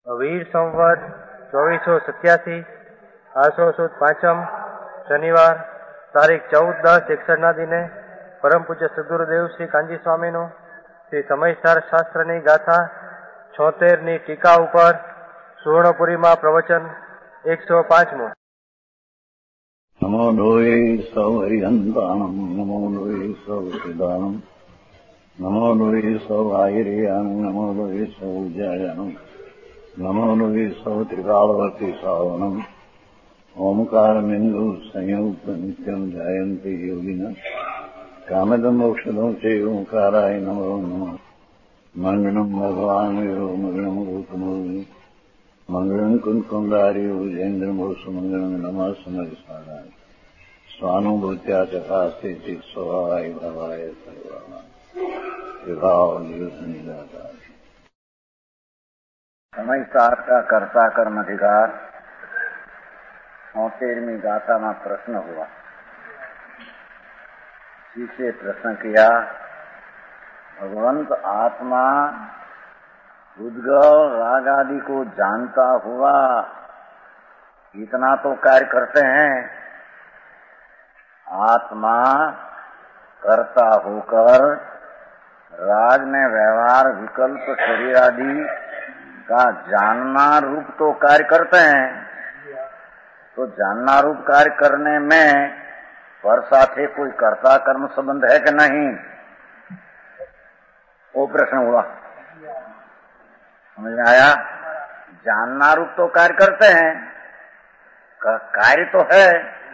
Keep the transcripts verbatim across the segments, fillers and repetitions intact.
વીર સંવત ચોવીસો સત્યાસી આસો સુદ પાંચમ શનિવાર તારીખ ચૌદ દસ એકસઠ ના દિને પરમ પૂજ્ય સદગુરુદેવ શ્રી કાંજી સ્વામીનું શ્રી સમયસાર શાસ્ત્રની ગાથા છોતેર ની ટીકા ઉપર સુવર્ણપુરીમાં પ્રવચન એકસો પાંચમું. નમો લોહે સૌ હરિહંતાણમ નમો લોહે સૌ સિદ્ધાણમ નમો લોહે સૌ આયર્યાણમ નમો લોહે સૌ જયાણમ નમો લોહે સૌ ત્રિકાળવતી શ્રાવણમ ઓમકારમિંદુ સંયુક્ત નિત્યમ જાયંતિ યોગિના કામદમ ઔષધમ છે ઓંકારાય નમો નમઃ. મંગળમ ભગવાન વિરો મંગળમ ગૌતમોની મંગળમ કુંકુંડાર્યો જૈન્દ્રમો સુમંગળમ નમઃ સમયસારાય સ્વાનુભૂત્યા ચકાસ્તે ચિત સ્વભાવાય ભાવાય સર્વાના વિભાવ નિદાતા. સમયસાર का कर्ता कर्म अधिकार चौतेरवीं गाथा में प्रश्न हुआ. जिसे प्रश्न किया, भगवंत आत्मा उद्गव राग आदि को जानता हुआ इतना तो कार्य करते हैं. आत्मा कर्ता होकर राग में व्यवहार विकल्प शरीर आदि का जानना रूप तो कार्य करते हैं. तो जानना रूप कार्य करने में पर साथे कोई कर्ता कर्म संबंध है कि नहीं, वो प्रश्न हुआ. समझ में आया? जानना रूप तो कार्य करते हैं, कार्य तो है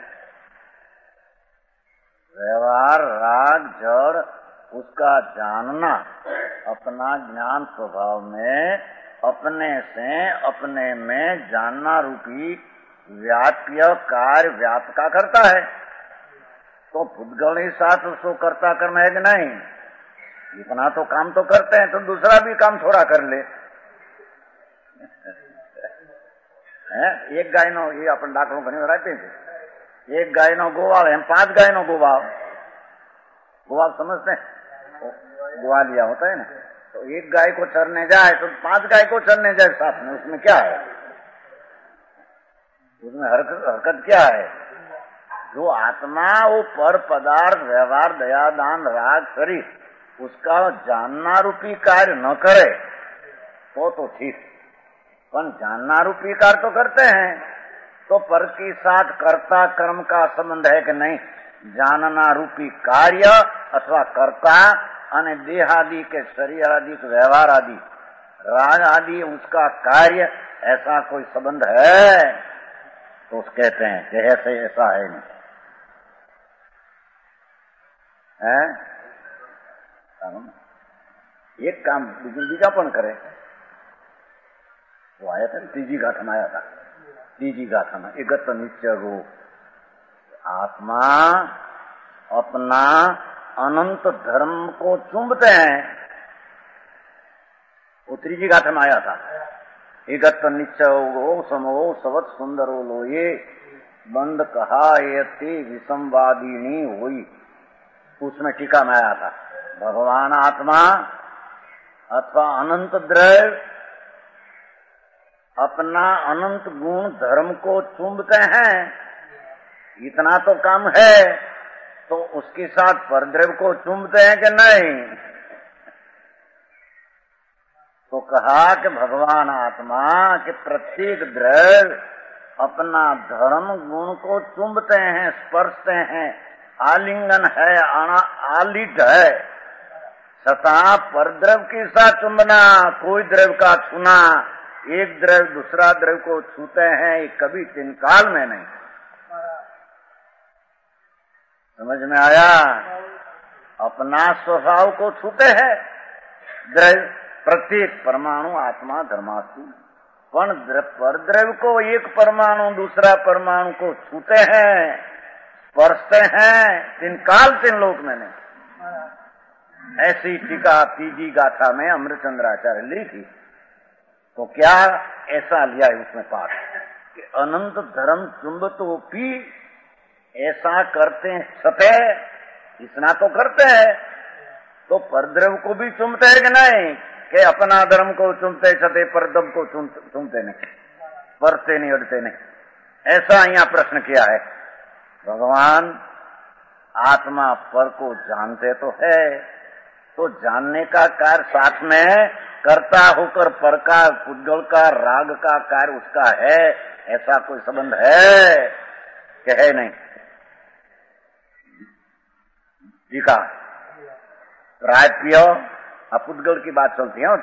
व्यवहार राग जड़, उसका जानना अपना ज्ञान स्वभाव में अपने से अपने में जानना रूपी व्याप्य कार्य व्यापका करता है. तो पुद्गल ही साथ उसको कर्ता कर्म है कि नहीं? इतना तो काम तो करते हैं, तो दूसरा भी काम थोड़ा कर ले. है एक गाय नो ये अपन डाकरों घनी रहते हैं, एक गाय नो गोवाल है, पांच गाय नो गोवाल गोवाल समझते हैं, ग्वालिया होता है ना. तो एक गाय को चरने जाए तो पांच गाय को चरने जाए साथ में, उसमें क्या है? उसमें हरकत हरकत क्या है? जो आत्मा वो पर पदार्थ व्यवहार दया दान राग शरीर उसका जानना रूपी कार्य न करे तो तो ठीक, पर जानना रूपी कार्य तो करते हैं. तो पर के साथ कर्ता कर्म का संबंध है कि नहीं? जानना रूपी कार्य अथवा कर्ता અને देह आदि के शरीर आदि के व्यवहार आदि राग आदि उसका कार्य, ऐसा कोई संबंध है? तो उस कहते हैं कि ऐसे ऐसा है नहीं है. एक काम बीजा पण करे. वो आया था तीजी गाथा में, आया था तीजी गाथा में एकत नित्य गो आत्मा अपना अनंत धर्म को चुंबते हैं. वो त्रीजी गाथा में आया था. एकत निश्चय गो समो सवत सुंदरो लो ये बंद कहा ये विसंवादिनी हुई. उसमें टीका में आया था भगवान आत्मा अथवा अनंत द्रव्य अपना अनंत गुण धर्म को चुंबते हैं. इतना तो काम है, तो उसके साथ परद्रव्य को चुंबते हैं कि नहीं? तो कहा कि भगवान आत्मा के प्रत्येक द्रव्य अपना धर्म गुण को चुंबते हैं, स्पर्शते हैं, आलिंगन है, आलिट है. सता परद्रव्य के साथ चुंबना, कोई द्रव्य का छूना, एक द्रव्य दूसरा द्रव्य को छूते हैं, ये कभी तीन काल में नहीं. समझ में आया? अपना स्वभाव को छूते हैं द्रव्य, प्रत्येक परमाणु आत्मा धर्मास्तु, पर परद्रव्य को एक परमाणु दूसरा परमाणु को छूते हैं, स्पर्शते हैं, तीन काल तीन लोक में नहीं. ऐसी टीका तीजी गाथा में अमृतचंद्राचार्य लिखी. तो क्या ऐसा लिया है उसमें पाठ कि अनंत धर्म चुंबतो पी ऐसा करते हैं सतह, इतना तो करते हैं. तो परद्रव्य को भी चुंबते हैं कि नहीं? कि अपना धर्म को चुनते छते पर दम को चुनते नहीं, परते नहीं, अड़ते नहीं। ऐसा यहाँ प्रश्न किया है। भगवान आत्मा पर को जानते तो है, तो जानने का कार्य साथ में कर्ता होकर पर का, पुद्गल का, राग का कार्य उसका है, ऐसा कोई संबंध है कि है नहीं? ठीक है, प्राप्य अपुद्गल की बात चलती है।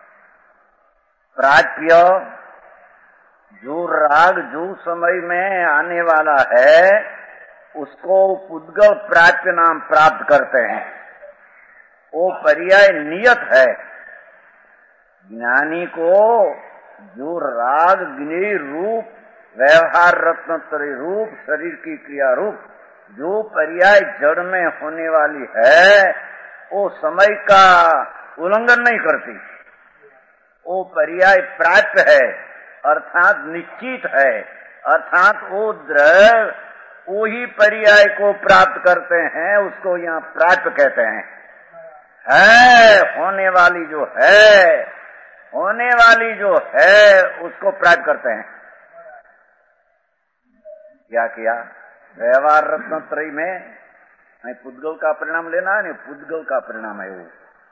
प्राप्य जो राग जो समय में आने वाला है उसको पुद्गल प्राप्य नाम प्राप्त करते हैं। वो पर्याय नियत है। ज्ञानी को जो राग ज्ञेय रूप, व्यवहार रत्नत्रय रूप, शरीर की क्रिया रूप जो पर्याय जड़ में होने वाली है वो समय का उल्लंघन नहीं करती। वो पर्याय प्राप्य है, अर्थात निश्चित है, अर्थात वो द्रव्य वो ही पर्याय को प्राप्त करते हैं, उसको यहाँ प्राप्य कहते हैं। है होने वाली जो है, होने वाली जो है उसको प्राप्त करते हैं। क्या किया? व्यवहार रत्नत्रयी में नहीं पुद्गल का परिणाम लेना है, नहीं पुद्गल का परिणाम है वो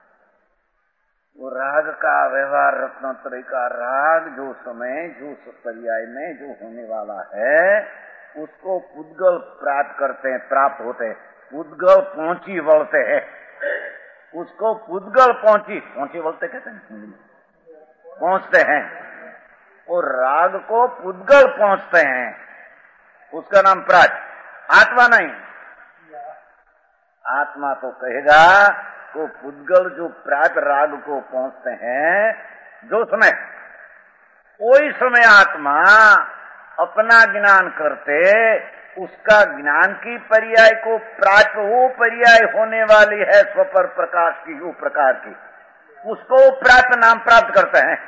वो राग का, व्यवहार रत्नत्रयी का राग जो समय जो पर्याय में जो होने वाला है उसको पुद्गल प्राप्त करते हैं, प्राप्त होते हैं। पुद्गल पहुंची बोलते हैं उसको, पुद्गल पहुंची पहुंची बोलते कहते हैं, पहुंचते हैं। और राग को पुद्गल पहुंचते हैं, उसका नाम प्राप्त। आत्मा नहीं, आत्मा तो कहेगा वो पुद्गल जो प्राप्त राग को पहुंचते हैं जो समय, वही समय आत्मा अपना ज्ञान करते उसका ज्ञान की पर्याय को प्राप्त, वो पर्याय होने वाली है स्वपर प्रकाश की, वो प्रकार की, उसको प्राप्त नाम प्राप्त करते हैं।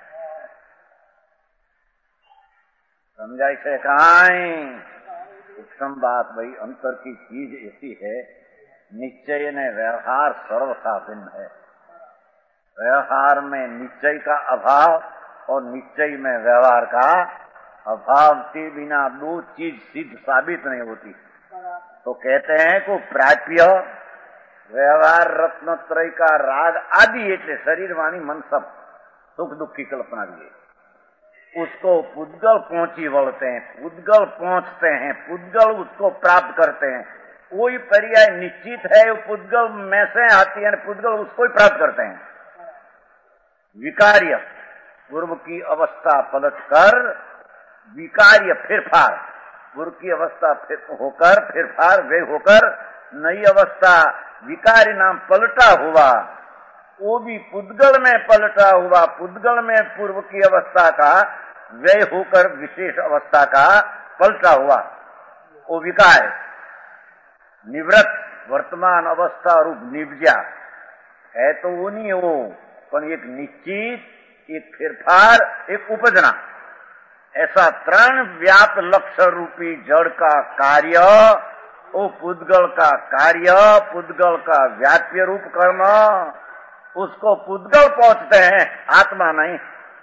समझाई से कहां सूक्ष्म बात भाई, अंतर की चीज ऐसी है। निश्चय ने व्यवहार सर्वथा भिन्न है। व्यवहार में निश्चय का अभाव और निश्चय में व्यवहार का अभाव के बिना दो चीज सिद्ध साबित नहीं होती। तो कहते हैं को प्राप्य व्यवहार रत्नत्रय का राग आदि एटले शरीर वाणी मन सब सुख दुख की कल्पना लिए उसको पुद्गल पहुंची बोलते हैं, पुद्गल पहुंचते हैं, पुद्गल उसको प्राप्त करते हैं। कोई पर्याय निश्चित है, वो पुद्गल में से आती है, पुद्गल उसको ही प्राप्त करते हैं। विकार्य पूर्व की अवस्था पलटकर विकार्य फिरफार, पूर्व की अवस्था फिर होकर फिरफार वे होकर नई अवस्था विकार्य नाम पलटा हुआ, वो भी पुद्गल में पलटा हुआ। पुद्गल में पूर्व की अवस्था का व्यय होकर विशेष अवस्था का पलटा हुआ, वो विकार निवृत्त वर्तमान अवस्था रूप निवजा है। तो वो नहीं हो, पर एक निश्चित, एक फिरफार, एक उपजना, ऐसा त्रण व्याप्त लक्ष्य रूपी जड़ का कार्य, वो पुद्गल का कार्य, पुद्गल का व्याप्य रूप कर्म, उसको पुद्गल पहुंचते हैं, आत्मा नहीं।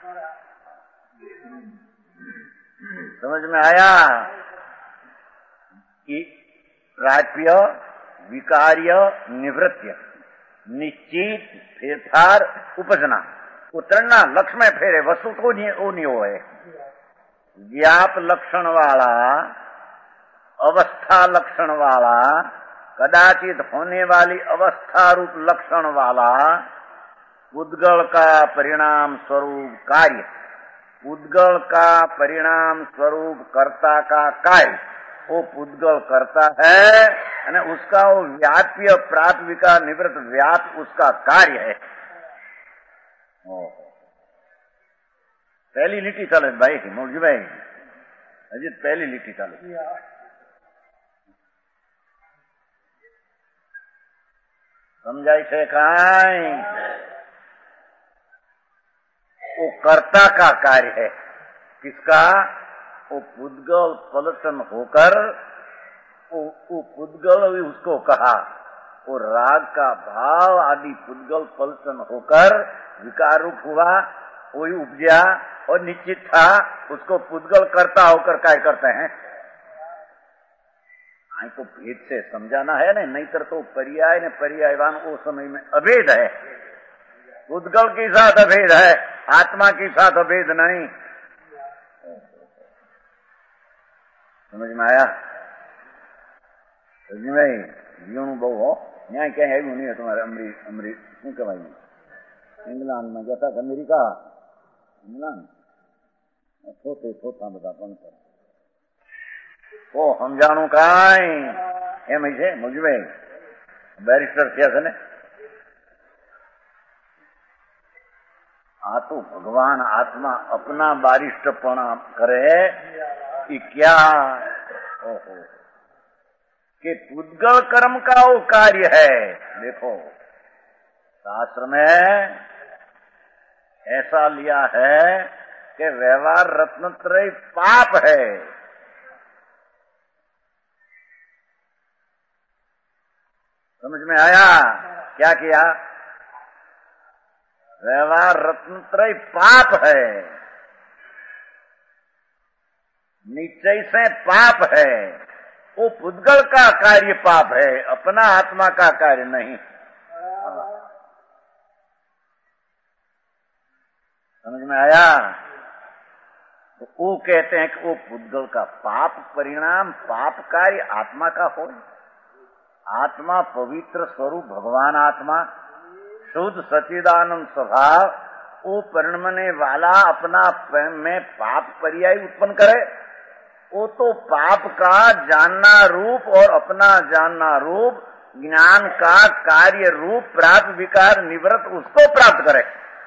समझ में आया कि प्राप्य विकार्य निवृत्य निश्चित फेरफार उपजना उतरना लक्ष्य में फेरे वस्तु को नहीं, वो नहीं हो है। व्याप लक्षण वाला, अवस्था लक्षण वाला, कदाचित होने वाली अवस्था रूप लक्षण वाला पुद्गल का परिणाम स्वरूप कार्य, पुद्गल का परिणाम स्वरूप कर्ता का कार्य, वो पुद्गल करता है અને उसका वो व्याप्य प्राप्विका निवृत्त व्याप उसका कार्य है। पहली લીટી ચાલે ભાઈ મોરજી ભાઈ, હજી पहली લીટી ચાલે। समझाई છે કાંઈ? वो कर्ता का कार्य है। किसका? वो पुद्गल पलटन होकर वो, वो पुद्गल भी उसको कहा, वो राग का भाव आदि पुद्गल पलटन होकर विकार रूप हुआ, वही उपजा और निश्चित था, उसको पुद्गल करता होकर काय करते हैं। आई तो भेद से समझाना है ना, नहीं कर तो पर्याय ने पर्यायवान वो समय में अभेद है। पुद्गल के साथ अभेद है, आत्मा के साथ अभेद नहीं। समझ में आया? समझ में जीवनु बहु हो न्याय क्या है नहीं है तुम्हारे अमरी अमरी શું કહેવાય इंग्लैंड में जता अमेरिका इंग्लैंड छोटे छोटा બધા પણ ઓ સમજાણું કાંઈ એમ છે મુજભાઈ બેરિસ્ટર થયા છે ને आ तो भगवान आत्मा अपना बारिष्ठपणा करे कि क्या ओहो कि पुद्गल कर्म का वो कार्य है। देखो शास्त्र में ऐसा लिया है कि व्यवहार रत्नत्रय पाप है। समझ में आया? क्या किया? व्यवहार रत्नत्रय पाप है, निश्चय से पाप है। वो पुद्गल का कार्य पाप है, अपना आत्मा का कार्य नहीं। समझ में आया? तो वो कहते हैं कि वो पुद्गल का पाप परिणाम पाप कार्य आत्मा का हो। आत्मा पवित्र स्वरूप भगवान आत्मा शुद्ध सच्चिदानंद स्वभाव, वो परिणमने वाला अपना में पाप पर्याय उत्पन्न करे, वो तो पाप का जानना रूप और अपना जानना रूप ज्ञान का कार्य रूप प्राप्त विकार निवृत्त उसको प्राप्त करे।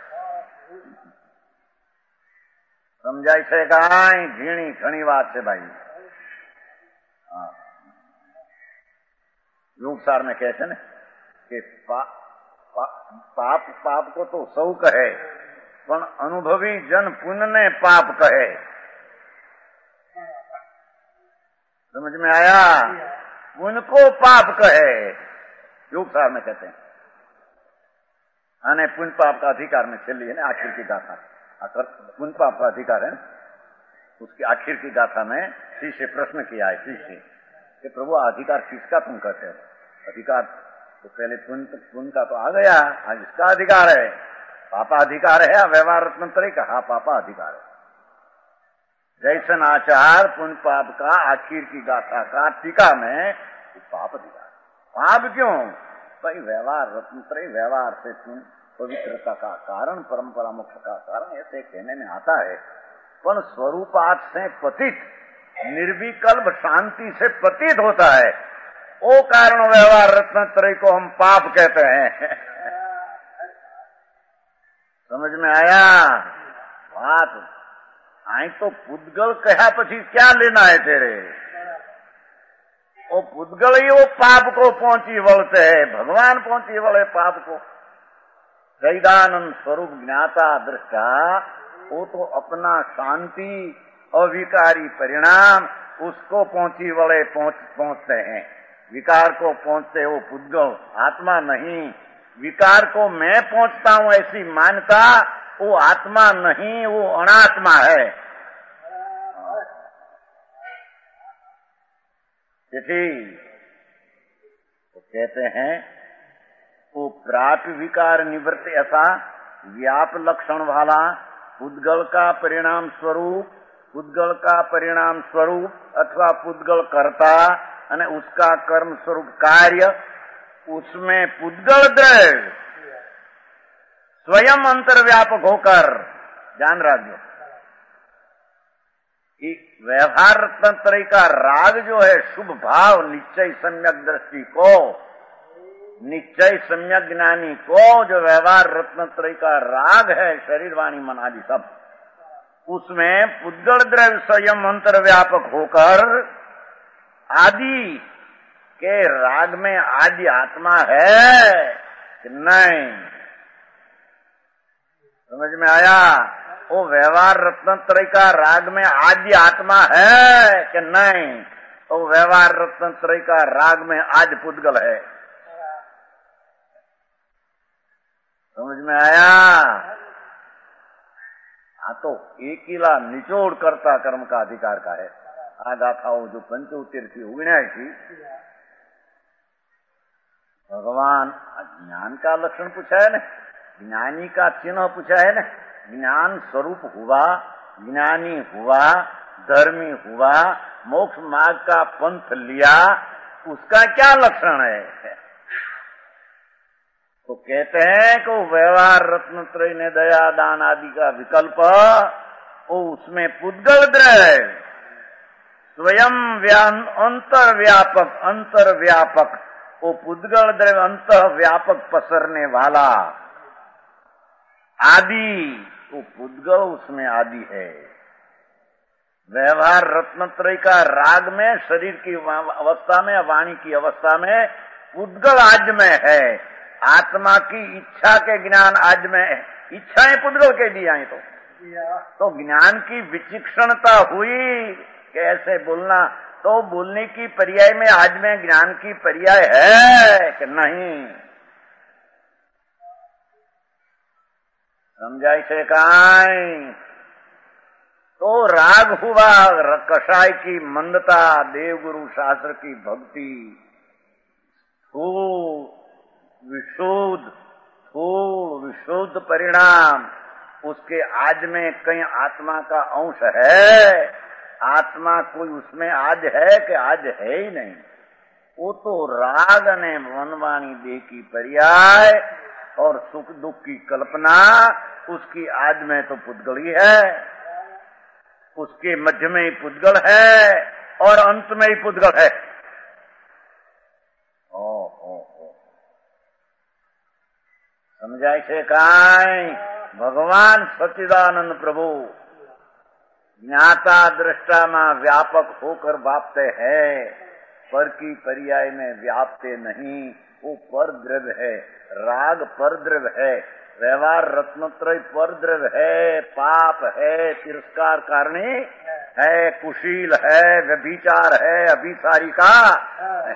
समझाई છે કાંઈ? ઝીણી ઘણી વાત છે ભાઈ। योग सार में कहते ना कि पा, पा, पाप पाप को तो सौ कहे, पण अनुभवी जन पुण्य ने पाप कहे। समझ में आया? पुण्य को पाप कहे, योग सार में कहते हैं। आने पुण्य पाप का अधिकार में चली है ना आखिर की गाथा, पुण्य पाप का अधिकार है, उसकी आखिर की गाथा में शिष्य प्रश्न किया है शिष्य कि प्रभु अधिकार किसका तुम कहते हो? अधिकार तो पहले पुण्य पुण्य का तो आ गया, आज इसका अधिकार है। पापा अधिकार है, व्यवहार रत्नत्रय का हाँ पापा अधिकार है। जैसन आचार पुण्य पाप का आखिर की गाथा का टीका में पाप अधिकार। पाप क्यों? भाई व्यवहार रत्नत्रय व्यवहार से पुण्य पवित्रता का कारण, परंपरा मोक्ष का कारण, ऐसे कहने में आता है। पर स्वरूपात से पतित निर्विकल्प शांति से पतित होता है, वो कारण व्यवहार रत्नत्रय को हम पाप कहते हैं। समझ में आया बात? आई तो पुद्गल कहा पछी क्या लेना है तेरे? वो पुद्गल ही वो पाप को पहुंची वलते है, भगवान पहुंची वले पाप को। सैदानंद स्वरूप ज्ञाता दृष्टा वो तो अपना शांति अविकारी परिणाम उसको पहुंची वले पहुंच पहुंचते हैं। विकार को पहुंचते वो पुद्गल, आत्मा नहीं। विकार को मैं पहुंचता हूं ऐसी मान्यता वो आत्मा नहीं, वो अनात्मा है। इसी तो कहते हैं वो प्राप विकार निवृत्ति ऐसा व्याप लक्षण वाला पुद्गल का परिणाम स्वरूप, पुद्गल का परिणाम स्वरूप अथवा पुद्गल कर्ता અને उसका कर्म स्वरूप कार्य, उसमें पुद्गल द्रव्य स्वयं अंतर्व्यापक होकर जान रखो। व्यवहार रत्नत्रय का राग जो है शुभ भाव निश्चय सम्यक दृष्टि को, निश्चय सम्यक ज्ञानी को जो व्यवहार रत्नत्रय का राग है शरीर वाणी मन आदि सब, उसमें पुद्गल द्रव्य स्वयं अंतर्व्यापक होकर आदि के राग में आदि आत्मा है कि नहीं? समझ में आया? वो व्यवहार रत्नत्रय का राग में आदि आत्मा है कि नहीं? तो व्यवहार रत्नत्रय का राग में आदि पुद्गल है। समझ में आया? हाँ, तो एकीला निचोड़ करता कर्म का अधिकार का है। आ गाथाओं जो पंचोत्तर की उगण्याय थी, भगवान ज्ञान का लक्षण पूछा है ना, ज्ञानी का चिन्ह पूछा है ना, ज्ञान स्वरूप हुआ, ज्ञानी हुआ, धर्मी हुआ, मोक्ष मार्ग का पंथ लिया, उसका क्या लक्षण है? तो कहते हैं कि व्यवहार रत्न त्रय ने दया दान आदि का विकल्प, वो उसमें पुद्गल द्रव्य स्वयं अंतर व्यापक अंतर व्यापक वो पुद्गल द्रव्य अंत व्यापक पसरने वाला आदि, वो पुद्गल उसमें आदि है। व्यवहार रत्नत्रय का राग में शरीर की अवस्था में, वाणी की अवस्था में पुद्गल आज में है। आत्मा की इच्छा के ज्ञान आज में है। इच्छाएं पुद्गल के दी आई तो तो ज्ञान की विचक्षणता हुई कि ऐसे बोलना, तो बोलने की पर्याय में आज में ज्ञान की पर्याय है कि नहीं? समझाई से कहां? तो राग हुआ कषाय की मंदता, देवगुरु शास्त्र की भक्ति, स्थूल विशुद्ध स्थूल विशुद्ध परिणाम, उसके आज में कहीं आत्मा का अंश है? आत्मा कोई उसमें आज है कि आज है ही नहीं। वो तो राग ने मनवाणी देह की पर्याय और सुख दुख की कल्पना, उसकी आज में तो पुद्गल ही है, उसके मध्य में ही पुद्गल है और अंत में ही पुद्गल है। ओ हो हो समझाई से काई? भगवान सच्चिदानंद प्रभु ज्ञाता दृष्टा में व्यापक होकर व्याप्ते है, पर की पर्याय में व्याप्ते नहीं। वो पर द्रव्य है, राग पर द्रव्य है, व्यवहार रत्नत्रय पर द्रव्य है, पाप है, तिरस्कार कारणी है, कुशील है, व्यभिचार है, अभिसारिका है।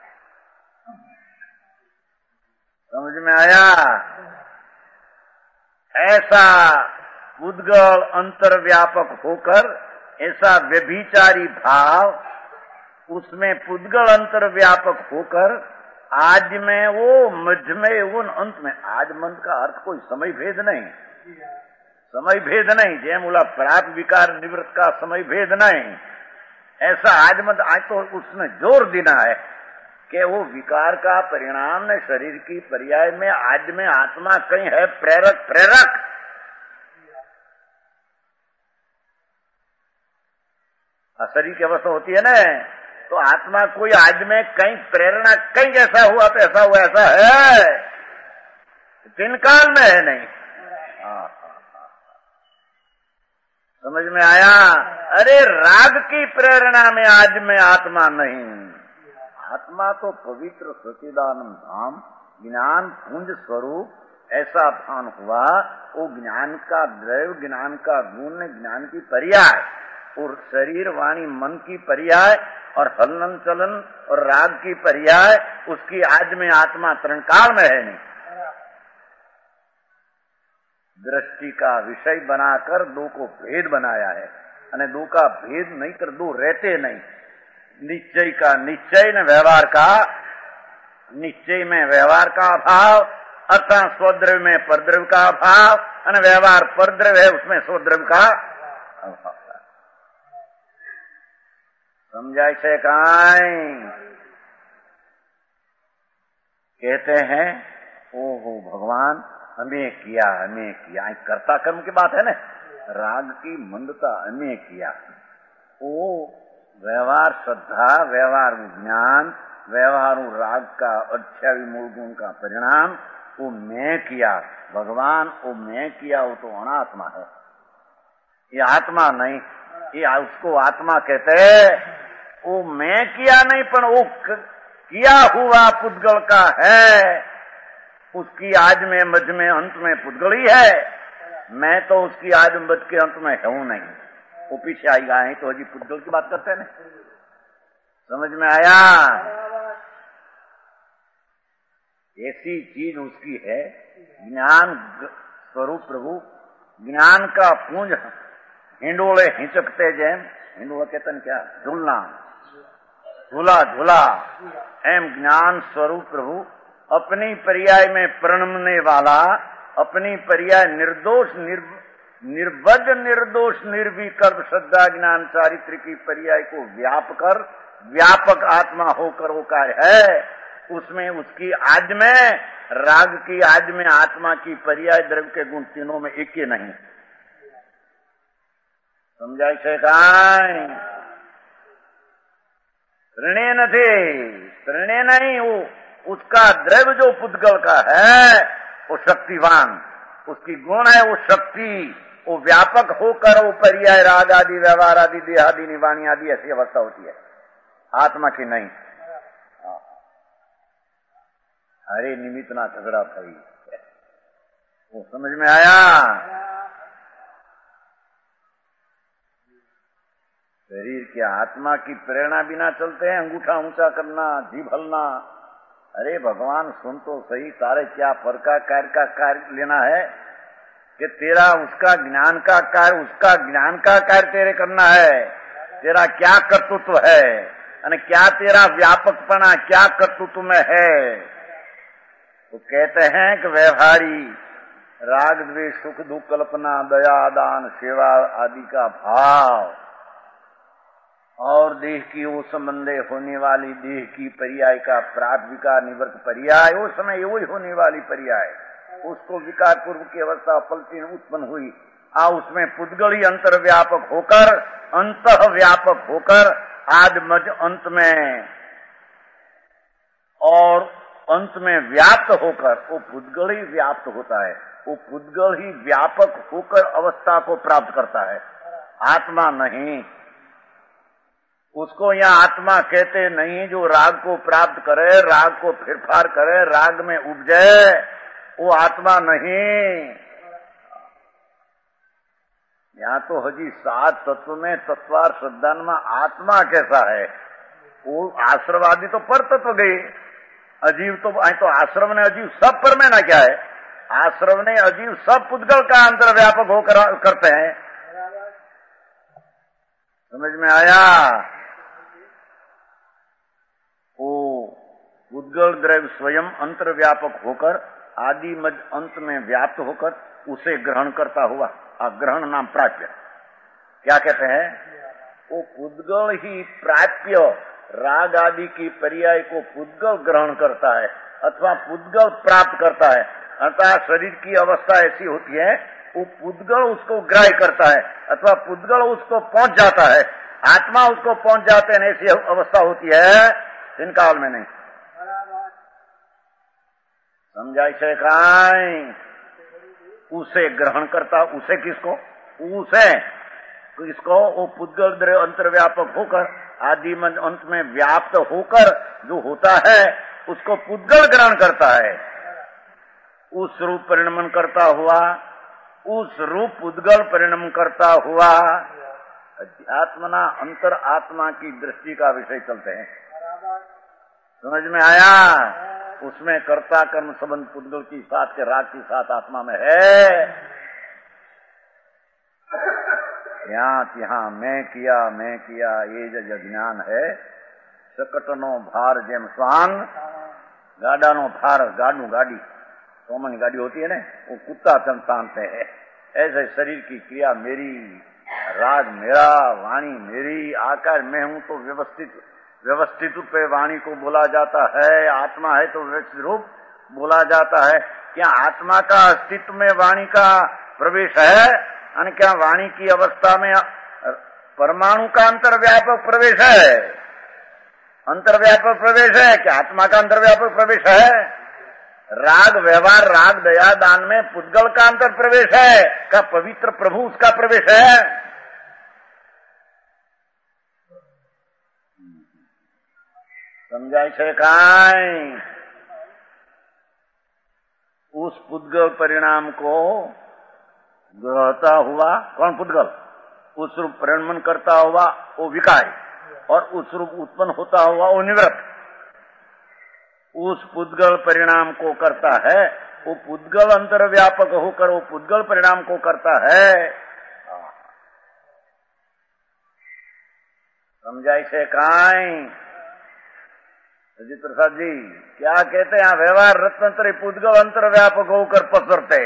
समझ में आया? ऐसा पुद्गल अंतर्व्यापक होकर, ऐसा व्यभिचारी भाव उसमें पुद्गल अंतर्व्यापक होकर आज में वो मध्य में वो अंत में। आज मन का अर्थ कोई समय भेद नहीं, समय भेद नहीं, जय मूला प्राप विकार निवृत्त का समय भेद नहीं। ऐसा आज मत आज तो उसने जोर देना है कि वो विकार का परिणाम ने शरीर की पर्याय में आज में आत्मा कहीं है प्रेरक प्रेरक। शरीर की अवस्था होती है ना, तो आत्मा कोई आज में कहीं प्रेरणा, कहीं ऐसा हुआ तो ऐसा हुआ, ऐसा है, तीन काल में है नहीं। हाँ हाँ हाँ, समझ में आया? अरे राग की प्रेरणा में आज में आत्मा नहीं, आत्मा तो पवित्र सच्चिदानंद धाम ज्ञान पुंज स्वरूप ऐसा भान हुआ। वो ज्ञान का द्रव्य, ज्ञान का गुण, ज्ञान की पर्याय और शरीर वाणी मन की पर्याय और हलन चलन और राग की पर्याय, उसकी आज में आत्मा तरणकाल में है नहीं। दृष्टि का विषय बनाकर दो को भेद बनाया है, અને दो का भेद नहीं कर दो रहते नहीं। निश्चय का निश्चय न व्यवहार का निश्चय में व्यवहार का अभाव, अर्थात स्वद्रव्य में परद्रव्य का अभाव, और व्यवहार परद्रव्य है उसमें स्वद्रव्य का अभाव। समझाई से काई? कहते हैं ओहो भगवान हमें किया हमें किया, कर्ता कर्म की बात है ना, राग की मंदता हमें किया। वो व्यवहार श्रद्धा, व्यवहार ज्ञान, व्यवहार राग का अठावी मूल गुण का परिणाम वो मैं किया। भगवान वो मैं किया, वो तो अनात्मा है, ये आत्मा नहीं। ये उसको आत्मा कहते हैं। वो मैं किया नहीं, पर वो किया हुआ पुद्गल का है, उसकी आज में मध्य में अंत में पुद्गल ही है। मैं तो उसकी आज मध्य के अंत में हूं नहीं, वो पीछे आई गए हैं तो अजी पुद्गल की बात करते हैं ना। समझ में आया? ऐसी चीज उसकी है ज्ञान स्वरूप प्रभु ज्ञान का पुंज हिंडोले हिचकते जैम, हिंडोला कहते हैं क्या, झूलना, झूला झूला एम ज्ञान स्वरूप प्रभु अपनी पर्याय में प्रणमने वाला, अपनी पर्याय निर्दोष निर, निर्बद्ध निर्दोष निर्विकल्प श्रद्धा ज्ञान चारित्र की पर्याय को व्याप कर व्यापक आत्मा होकर वो कार्य है। उसमें उसकी आज में राग की आज में आत्मा की पर्याय द्रव्य के गुण तीनों में एक ही नहीं। समझाई છે કાંઈ? त्रणे न थे, त्रणे नहीं, वो उसका द्रव्य जो पुद्गल का है वो शक्तिवान, उसकी गुण है वो शक्ति, वो व्यापक होकर वो पर्याय राग आदि व्यवहार आदि देह आदि निवाणी आदि ऐसी अवस्था होती है, आत्मा की नहीं। अरे निमित्त ना झगड़ा थई, वो समझ में आया? शरीर की आत्मा की प्रेरणा बिना चलते हैं, अंगूठा ऊंचा करना, जीभ हलना। अरे भगवान सुन तो सही, तारे क्या पर का कार्य का कार्य लेना है कि तेरा उसका ज्ञान का कार्य, उसका ज्ञान का कार्य तेरे करना है। तेरा क्या कर्तृत्व है, यानी क्या तेरा व्यापकपना क्या कर्तृत्व में है। तो कहते हैं कि व्यवहारी राग द्वेष सुख दुख कल्पना दया दान सेवा आदि का भाव और देह की वो संबंधे होने वाली देह की पर्याय का प्राप्तिका निवृत्त पर्याय, उस समय वही होने वाली पर्याय, उसको विकार पूर्व की अवस्था पलटी उत्पन्न हुई, आ उसमें पुद्गल ही अंतर व्यापक होकर अंत व्यापक होकर आदि मध्य अंत में और अंत में व्याप्त होकर वो पुद्गल ही व्याप्त होता है। वो पुद्गल ही व्यापक होकर अवस्था को प्राप्त करता है, आत्मा नहीं। उसको यहाँ आत्मा कहते नहीं। जो राग को प्राप्त करे, राग को फिरफार करे, राग में उपजे, वो आत्मा नहीं। यहाँ तो हजी सात तत्व में तत्वार श्रद्धान में आत्मा कैसा है, वो आश्रमवादी तो पर तत्व गए, अजीव तो तो आश्रम ने अजीव सब पर में ना क्या है, आश्रम ने अजीव सब पुद्गल का अंतर व्यापक होकर करते हैं। समझ में आया? वो पुद्गल द्रव्य स्वयं अंतर व्यापक होकर आदि मध्य अंत में व्याप्त होकर उसे ग्रहण करता हुआ, ग्रहण नाम प्राप्य। क्या कहते हैं? वो पुद्गल ही प्राप्य राग आदि की पर्याय को पुद्गल ग्रहण करता है अथवा पुद्गल प्राप्त करता है। अर्थात शरीर की अवस्था ऐसी होती है, वो पुद्गल उसको ग्राह्य करता है अथवा पुद्गल उसको पहुंच जाता है, आत्मा उसको पहुंच जाते हैं, ऐसी अवस्था होती है, दिन काल में नहीं। समझाई छे काई? उसे ग्रहण करता, उसे किसको? उसे किसको? वो पुद्गल द्रव्य अंतर्व्यापक होकर आदि मन अंत में व्याप्त होकर जो होता है उसको पुद्गल ग्रहण करता है। उस रूप परिणमन करता हुआ, उस रूप पुद्गल परिणम करता हुआ अध्यात्मना अंतर आत्मा की दृष्टि का विषय चलते हैं। समझ में आया? उसमें कर्ता कर्म संबंध पुद्गल की साथ के राग की साथ आत्मा में है। यहाँ यहाँ मैं किया मैं किया ये जो ज्ञान है, सकटनो भार जेम स्वान, गाड़ा नो भार गाड़ू गाड़ी, कॉमन गाड़ी होती है ना, वो कुत्ता संतानते है। ऐसे शरीर की क्रिया मेरी, राग मेरा, वाणी मेरी, आकार मैं हूं तो व्यवस्थित व्यवस्थित रूप पे वाणी को बोला जाता है, आत्मा है तो व्यवस्थित रूप बोला जाता है। क्या आत्मा का अस्तित्व में वाणी का प्रवेश है? और क्या वाणी की अवस्था में परमाणु का अंतर्व्यापक प्रवेश है? अंतर्व्यापक प्रवेश है क्या आत्मा का अंतर्व्यापक प्रवेश है? राग व्यवहार राग दया दान में पुद्गल का अंतर प्रवेश है का पवित्र प्रभु उसका प्रवेश है? समझाई छे काई? उस पुद्गल परिणाम को ग्रहता हुआ कौन? पुद्गल। उस रूप परिणमन करता हुआ वो विकार, और उस रूप उत्पन्न होता हुआ वो निवृत्त। उस पुद्गल परिणाम को करता है वो पुद्गल अंतर व्यापक होकर वो पुद्गल परिणाम को करता है। समझाई से काई अजीत प्रसाद जी क्या कहते हैं? यहाँ व्यवहार रत्नत्र पुद्गल अंतर व्यापक होकर पसरते।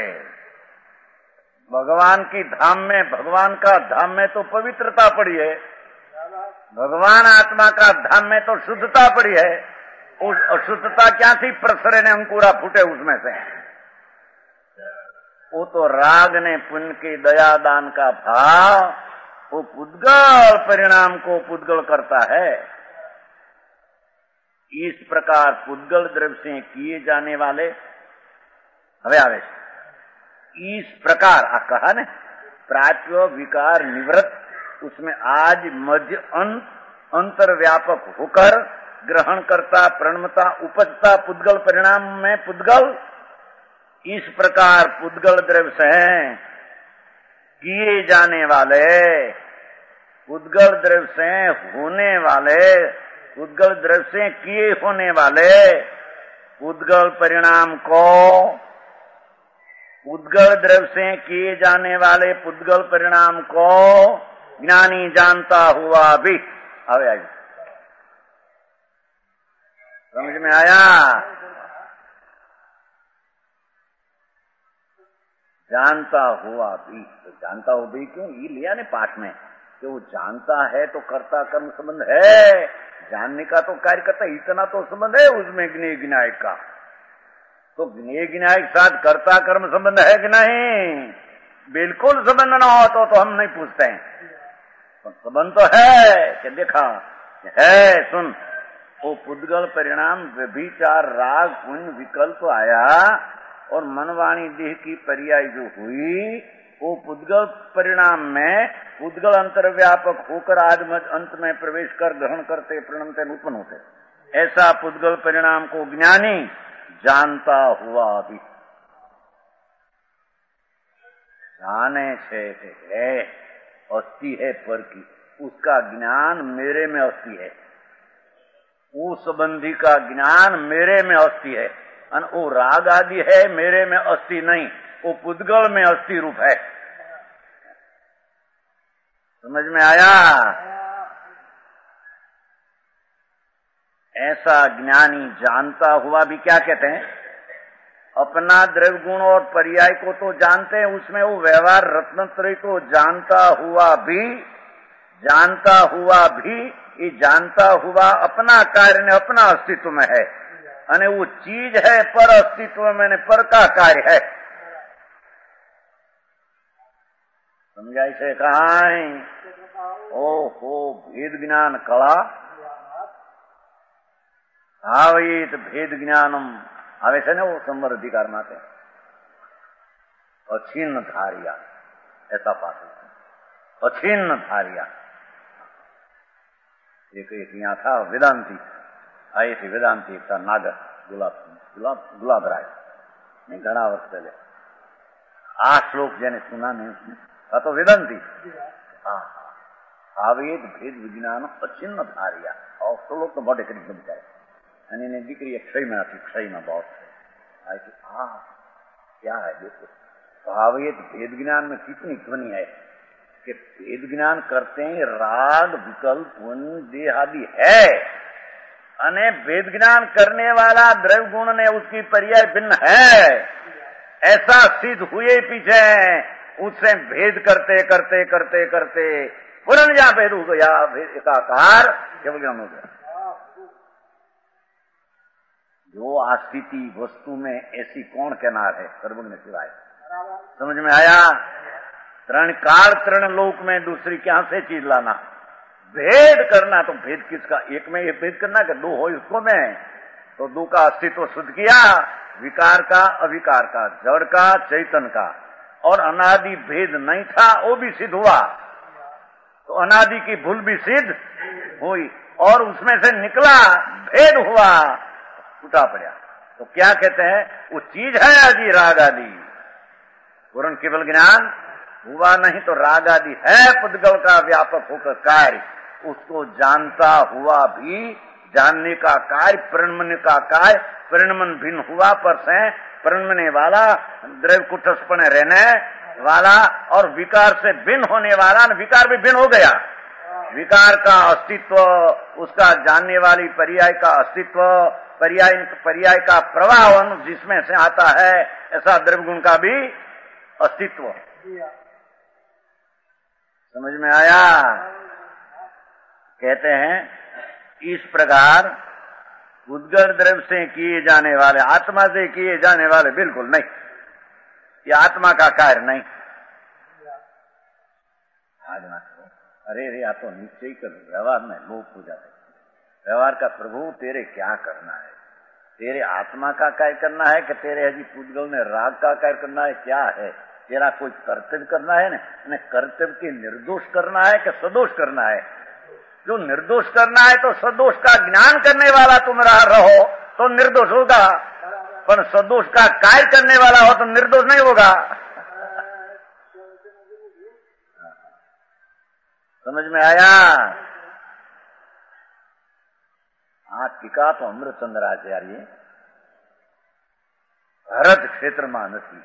भगवान की धाम में, भगवान का धाम में तो पवित्रता पड़ी है, भगवान आत्मा का धाम में तो शुद्धता पड़ी है। उस अशुद्धता क्या थी? प्रसरे ने अंकुरा फूटे उसमें से। वो तो राग ने पुण्य की दया दान का भाव वो पुद्गल परिणाम को पुद्गल करता है। इस प्रकार पुद्गल द्रव्य से किए जाने वाले हवे आवेश इस प्रकार आ कहा ने प्राप्य विकार निवृत्त उसमें आज मध्य अंत अंतर व्यापक होकर ग्रहण करता प्रणमता उपजता पुद्गल परिणाम में पुद्गल। इस प्रकार पुद्गल द्रव्य से किए जाने वाले पुद्गल द्रव्य से होने वाले पुद्गल द्रव्य से किए होने वाले पुद्गल परिणाम को पुद्गल द्रव्य से किए जाने वाले पुद्गल परिणाम को ज्ञानी जानता हुआ भी आवे आगे समझ में आया? जानता हुआ भी, तो जानता हुआ भी क्यों ये लिया ने पाठ में कि वो जानता है तो कर्ता कर्म संबंध है, जानने का तो कार्य करता इतना तो संबंध है उसमें ज्ञेय ज्ञायक का। तो ज्ञेय ज्ञायक साथ कर्ता कर्म संबंध है कि नहीं? बिल्कुल संबंध ना हो तो, तो हम नहीं पूछते हैं, तो संबंध तो है कि देखा है। सुन वो पुद्गल परिणाम व्यभिचार राग पुण्य विकल्प आया और मनवाणी देह की पर्याय जो हुई वो पुद्गल परिणाम में पुद्गल अंतर व्यापक होकर आज अंत में प्रवेश कर ग्रहण करते प्रणमते उत्पन्न होते। ऐसा पुद्गल परिणाम को ज्ञानी जानता हुआ भी जाने से है अस्थि है पर की उसका ज्ञान मेरे में अस्थि है, उस संबंधी का ज्ञान मेरे में अस्थि है। वो राग आदि है मेरे में अस्थि नहीं, वो पुद्गल में अस्थि रूप है। समझ में आया? ऐसा ज्ञानी जानता हुआ भी क्या कहते हैं? अपना द्रव्य गुण और पर्याय को तो जानते हैं, उसमें वो व्यवहार रत्नत्रय को जानता हुआ भी जानता हुआ भी ये जानता हुआ अपना कार्य ने अपना अस्तित्व में है अने वो चीज है पर अस्तित्व में पर का कार्य है। समझाई से कहा ओहो भेद ज्ञान कला आवित भेद ज्ञानम आवे से ने वो संवर अधिकार माते अछिन्न धारिया ऐसा पाठ अछिन्न धारिया। एक एक यहाँ था वेदांती आई थी वेदांती एक था नागर गुलाब गुलाब गुलाब राय नहीं घना वर्ष पहले आ श्लोक जेने सुना नहीं उसने था तो वेदांती आवेद भेद विज्ञान अचिन्न धारिया और श्लोक तो बहुत करीब समझाए અને એની દીકરી ક્ષય માં હતી ક્ષયમાં बहुत है कि हाँ क्या है देखो भावित भेद ज्ञान में कितनी ध्वनि है कि भेद ज्ञान करते हैं राग विकल्प पुण्य देह आदि है अने भेद ज्ञान करने वाला द्रव्य गुण ने उसकी पर्याय भिन्न है ऐसा सिद्ध हुए पीछे उससे भेद करते करते करते करते पुनः जहां भेद हो गया एकाकार केवल ज्ञान हो गया। जो आस्थिति वस्तु में ऐसी कौन कहनार है सर्वज्ञ सिवाय। समझ में आया? तृण काल तृण लोक में दूसरी क्या से चीज लाना भेद करना तो भेद किसका एक में ये भेद करना कि दो हो इसको में तो दो का अस्तित्व शुद्ध किया विकार का अविकार का जड़ का चैतन का और अनादि भेद नहीं था वो भी सिद्ध हुआ तो अनादि की भूल भी सिद्ध हुई और उसमें से निकला भेद हुआ टूटा पड़ा तो क्या कहते हैं वो चीज है आदि राग आदि पूर्ण केवल ज्ञान हुआ नहीं तो राग आदि है पुद्गल का व्यापक होकर कार्य उसको जानता हुआ भी जानने का कार्य, परिणमन का कार्य, परिणमन भिन्न हुआ पर से परिणमने वाला, द्रव्य कुटस्थपने रहने वाला और विकार से भिन्न होने वाला, विकार भी भिन्न हो गया। विकार का अस्तित्व, उसका जानने वाली पर्याय का अस्तित्व, पर्याय पर्याय का प्रवाह जिसमें से आता है, ऐसा द्रव्य गुण का भी अस्तित्व। समझ में आया? कहते हैं इस प्रकार उद्गत द्रव्य से किए जाने वाले, आत्मा से किए जाने वाले बिल्कुल नहीं, ये आत्मा का कार्य नहीं। आज ना करो, अरे रे आप तो निश्चय ही कर, व्यवहार में लोग हो जाते। व्यवहार का प्रभु तेरे क्या करना है? तेरे आत्मा का कार्य करना है कि तेरे हजी पुद्गल ने राग का कार्य करना है? क्या है तेरा? कोई कर्तव्य करना है ना? कर्तव्य के निर्दोष करना है कि सदोष करना है? जो निर्दोष करना है तो सदोष का ज्ञान करने वाला तुम रहो तो निर्दोष होगा, पर सदोष का कार्य करने वाला हो तो निर्दोष नहीं होगा। समझ में आया? आज टीका तो अमृतचंद्राचार्य भरत क्षेत्र में नहीं,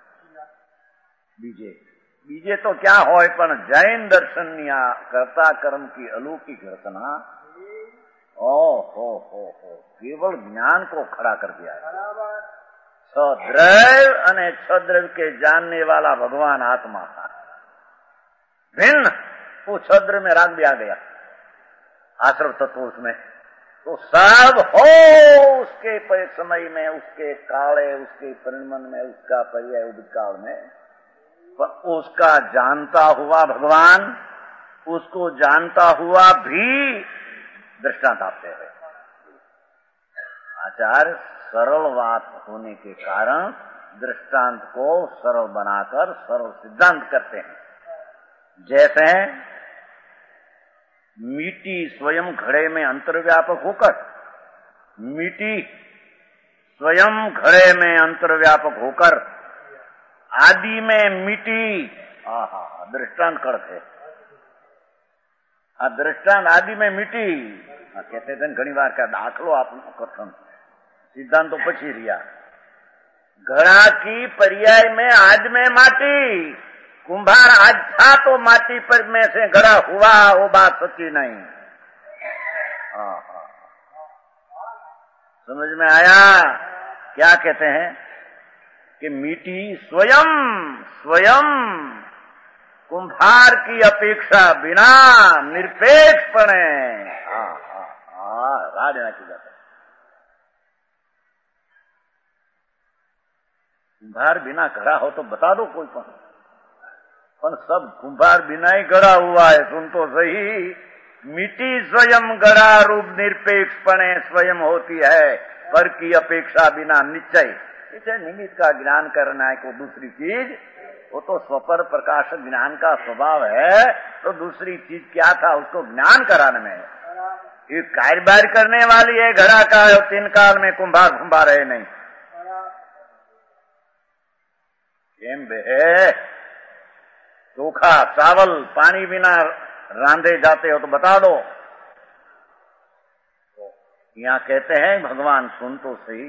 बीजे बीजे तो क्या होय, पण जैन दर्शन कर्ता कर्म की अलौकिक रचना, ओ हो हो हो केवल ज्ञान को खड़ा कर दिया है। सद्रव्य अने सद्रव्य के जानने वाला भगवान आत्मा था भिन्न, वो सद्रव्य में राग भी आ गया, आश्रव तत्व उसमें, तो सब हो उसके समय में, उसके काले, उसके परिणमन में, उसका पर्याय उदिकाल में, पर उसका जानता हुआ भगवान, उसको जानता हुआ भी दृष्टांत आपते हैं। आचार्य सरल बात होने के कारण दृष्टांत को सरल बनाकर सरल सिद्धांत करते हैं। जैसे मिट्टी स्वयं घड़े में अंतर्व्यापक होकर, मिट्टी स्वयं घड़े में अंतर्व्यापक होकर आदि में मिट्टी, आहा दृष्टांत करते, आ दृष्टांत आदि में मिट्टी कहते थे घनी बार का दाखलो आपनो कथन सिद्धांत तो पछी रिया। घड़ा की पर्याय में आज में माटी, कुंभार आज था तो माटी पर में से घड़ा हुआ, वो बात सच्ची नहीं। हाँ, समझ में आया? क्या कहते हैं कि मिट्टी स्वयं स्वयं कुंभार की अपेक्षा बिना निरपेक्षपणे राजना की जाता है। कुंभार बिना घड़ा हो तो बता दो कोई पण, पर सब कुंभार बिना ही गड़ा हुआ है। सुन तो सही, मिट्टी स्वयं गड़ा रूप निरपेक्षपणे स्वयं होती है, पर की अपेक्षा बिना निश्चय। इसे निमित्त का ज्ञान करना है को दूसरी चीज, वो तो स्वपर प्रकाश ज्ञान का स्वभाव है, तो दूसरी चीज क्या था उसको ज्ञान कराने में। ये कार्यबार करने वाली है घड़ा का, और तीन काल में कुंभार कुंभार है नहीं। एम बे चोखा चावल पानी बिना रांधे जाते हो तो बता दो। यहाँ कहते हैं भगवान सुन तो सही,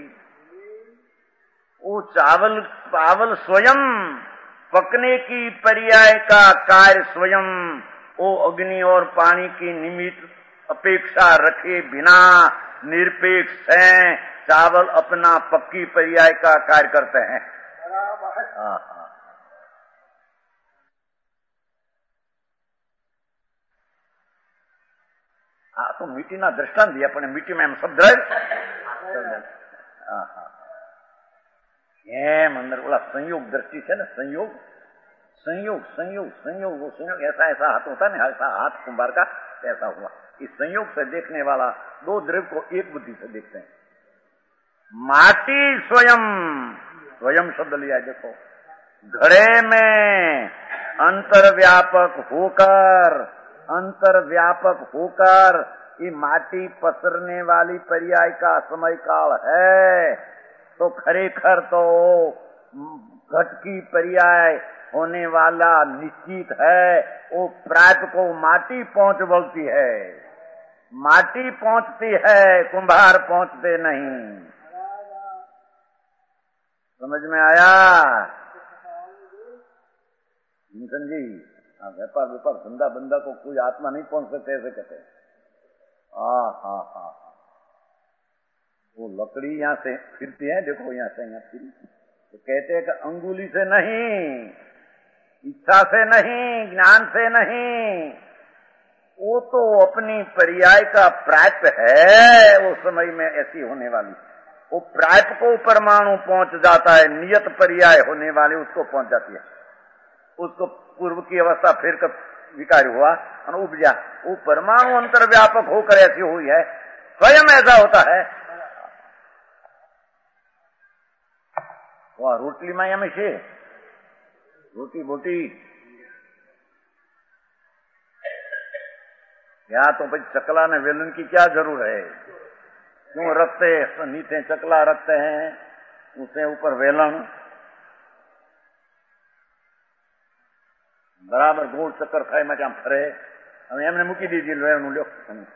वो चावल चावल स्वयं पकने की पर्याय का कार्य स्वयं वो अग्नि और पानी की निमित्त अपेक्षा रखे बिना निरपेक्ष है, चावल अपना पक्की पर्याय का कार्य करते हैं। हाँ हाँ, हाँ तो मिट्टी ना दृष्टांत दिया अपने, मिट्टी में हम सब द्रव्य। हाँ हाँ, एम अंदर बोला संयोग दृष्टि से ना, संयोग संयोग संयोग संयोग वो संयोग ऐसा ऐसा हाथ होता है ना, ऐसा हाथ कुंभार का ऐसा हुआ। इस संयोग से देखने वाला दो द्रव्य को एक बुद्धि से देखते हैं। माटी स्वयं, स्वयं शब्द लिया देखो, घड़े में अंतर्व्यापक होकर, अंतर्व्यापक होकर ये माटी पसरने वाली पर्याय का समय काल है, तो खरेखर तो घट की पर्याय होने वाला निश्चित है। वो प्राप्त को माटी पहुंच बोलती है, माटी पहुंचती है, कुम्हार पहुंचते नहीं। समझ में आया मिशन जी? हाँ, व्यापार व्यापार धंधा बंदा को कोई आत्मा नहीं पहुंच सकते, ऐसे कहते हैं। हाँ हाँ हाँ, वो लकड़ी यहाँ से फिरती है, देखो यहाँ से यहाँ फिरी, तो कहते हैं कि अंगुली से नहीं, इच्छा से नहीं, ज्ञान से नहीं, वो तो अपनी पर्याय का प्राप्य है। वो समय में ऐसी होने वाली, वो प्राप्य को परमाणु पहुंच जाता है, नियत पर्याय होने वाली उसको पहुंच जाती है। उसको पूर्व की अवस्था फिर कर विकार हुआ और उपजा, वो परमाणु अंतर व्यापक होकर ऐसी हुई है, स्वयं ऐसा होता है। वह रोटली में हमेशा रोटी बोटी यहाँ तो भाई चकला ने वेलन की क्या जरूर है? क्यों रखते नीचे चकला रखते हैं, उसे ऊपर वेलन, बराबर गोल चक्कर खाए में क्या फरे। हम एमने मूकी दीजिए वेलणु लो।